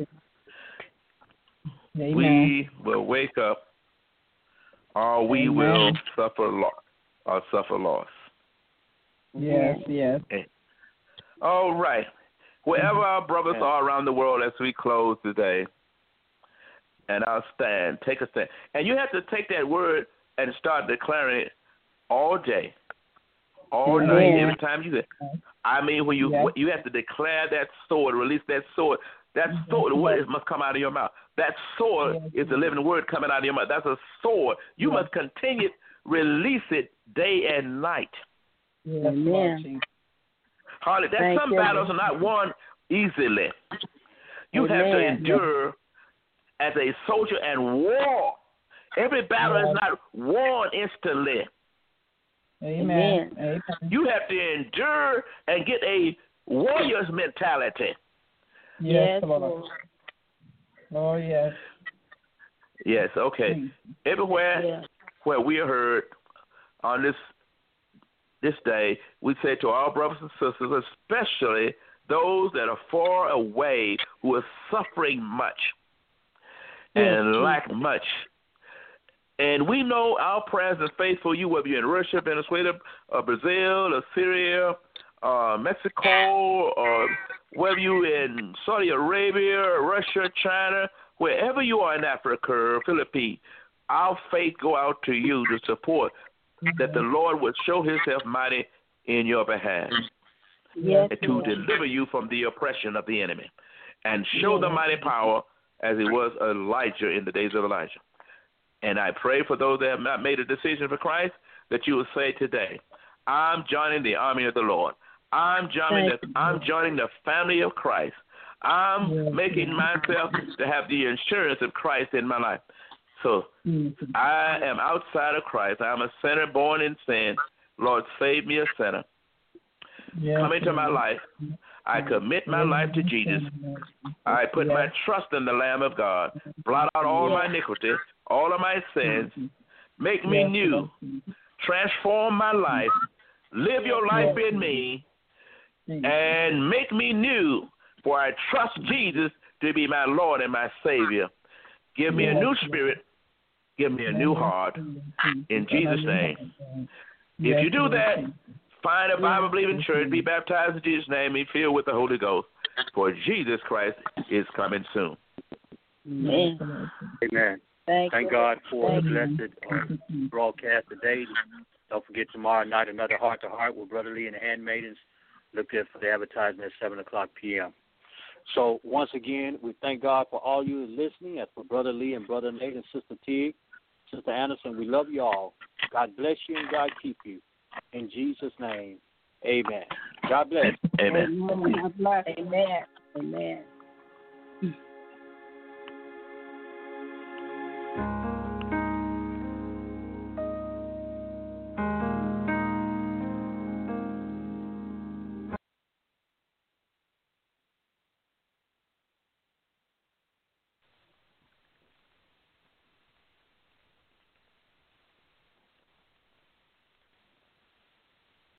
Amen. We will wake up, or we Amen. will suffer loss. Yes, yes. All right. Wherever our brothers are around the world as we close today, and I'll stand, take a stand. And you have to take that word and start declaring it all day, all night, every time you get. I mean, when you have to declare that sword, release that sword. That sword, the word must come out of your mouth. That sword is the living word coming out of your mouth. That's a sword. You must continue, release it day and night. Amen. Holly, some battles are not won easily. You have to endure as a soldier and war. Every battle is not won instantly. Amen. Amen. You have to endure and get a warrior's mentality. Yes, Lord. Oh, yes. Yes, okay. Everywhere where we are heard on this day, we say to our brothers and sisters, especially those that are far away who are suffering much and lack much. And we know our prayers are faithful. You, whether you're in Russia, Venezuela, Brazil, or Syria, Mexico, or whether you're in Saudi Arabia, Russia, China, wherever you are in Africa or Philippines, our faith go out to you to support that the Lord would show himself mighty in your behalf and to deliver you from the oppression of the enemy and show the mighty power as it was Elijah in the days of Elijah. And I pray for those that have not made a decision for Christ that you will say today, I'm joining the army of the Lord. I'm joining the family of Christ. I'm making myself to have the insurance of Christ in my life. So I am outside of Christ. I'm a sinner born in sin. Lord, save me a sinner. Come into my life. I commit my life to Jesus. I put my trust in the Lamb of God. Blot out all my iniquity, all of my sins. Make me new. Transform my life. Live your life in me. And make me new, for I trust Jesus to be my Lord and my Savior. Give me a new spirit. Give me a new heart. In Jesus' name. If you do that, find a Bible-believing church, be baptized in Jesus' name, be filled with the Holy Ghost, for Jesus Christ is coming soon. Amen. Amen. Thank God for the blessed broadcast today. Don't forget tomorrow night, another Heart to Heart with Brother Lee and the Handmaidens. Look there for the advertisement at 7 o'clock p.m. So once again, we thank God for all you listening. As for Brother Lee and Brother Nate and Sister Teague, Sister Anderson, we love you all. God bless you and God keep you. In Jesus' name, amen. God bless. Amen. God bless. Amen. Amen.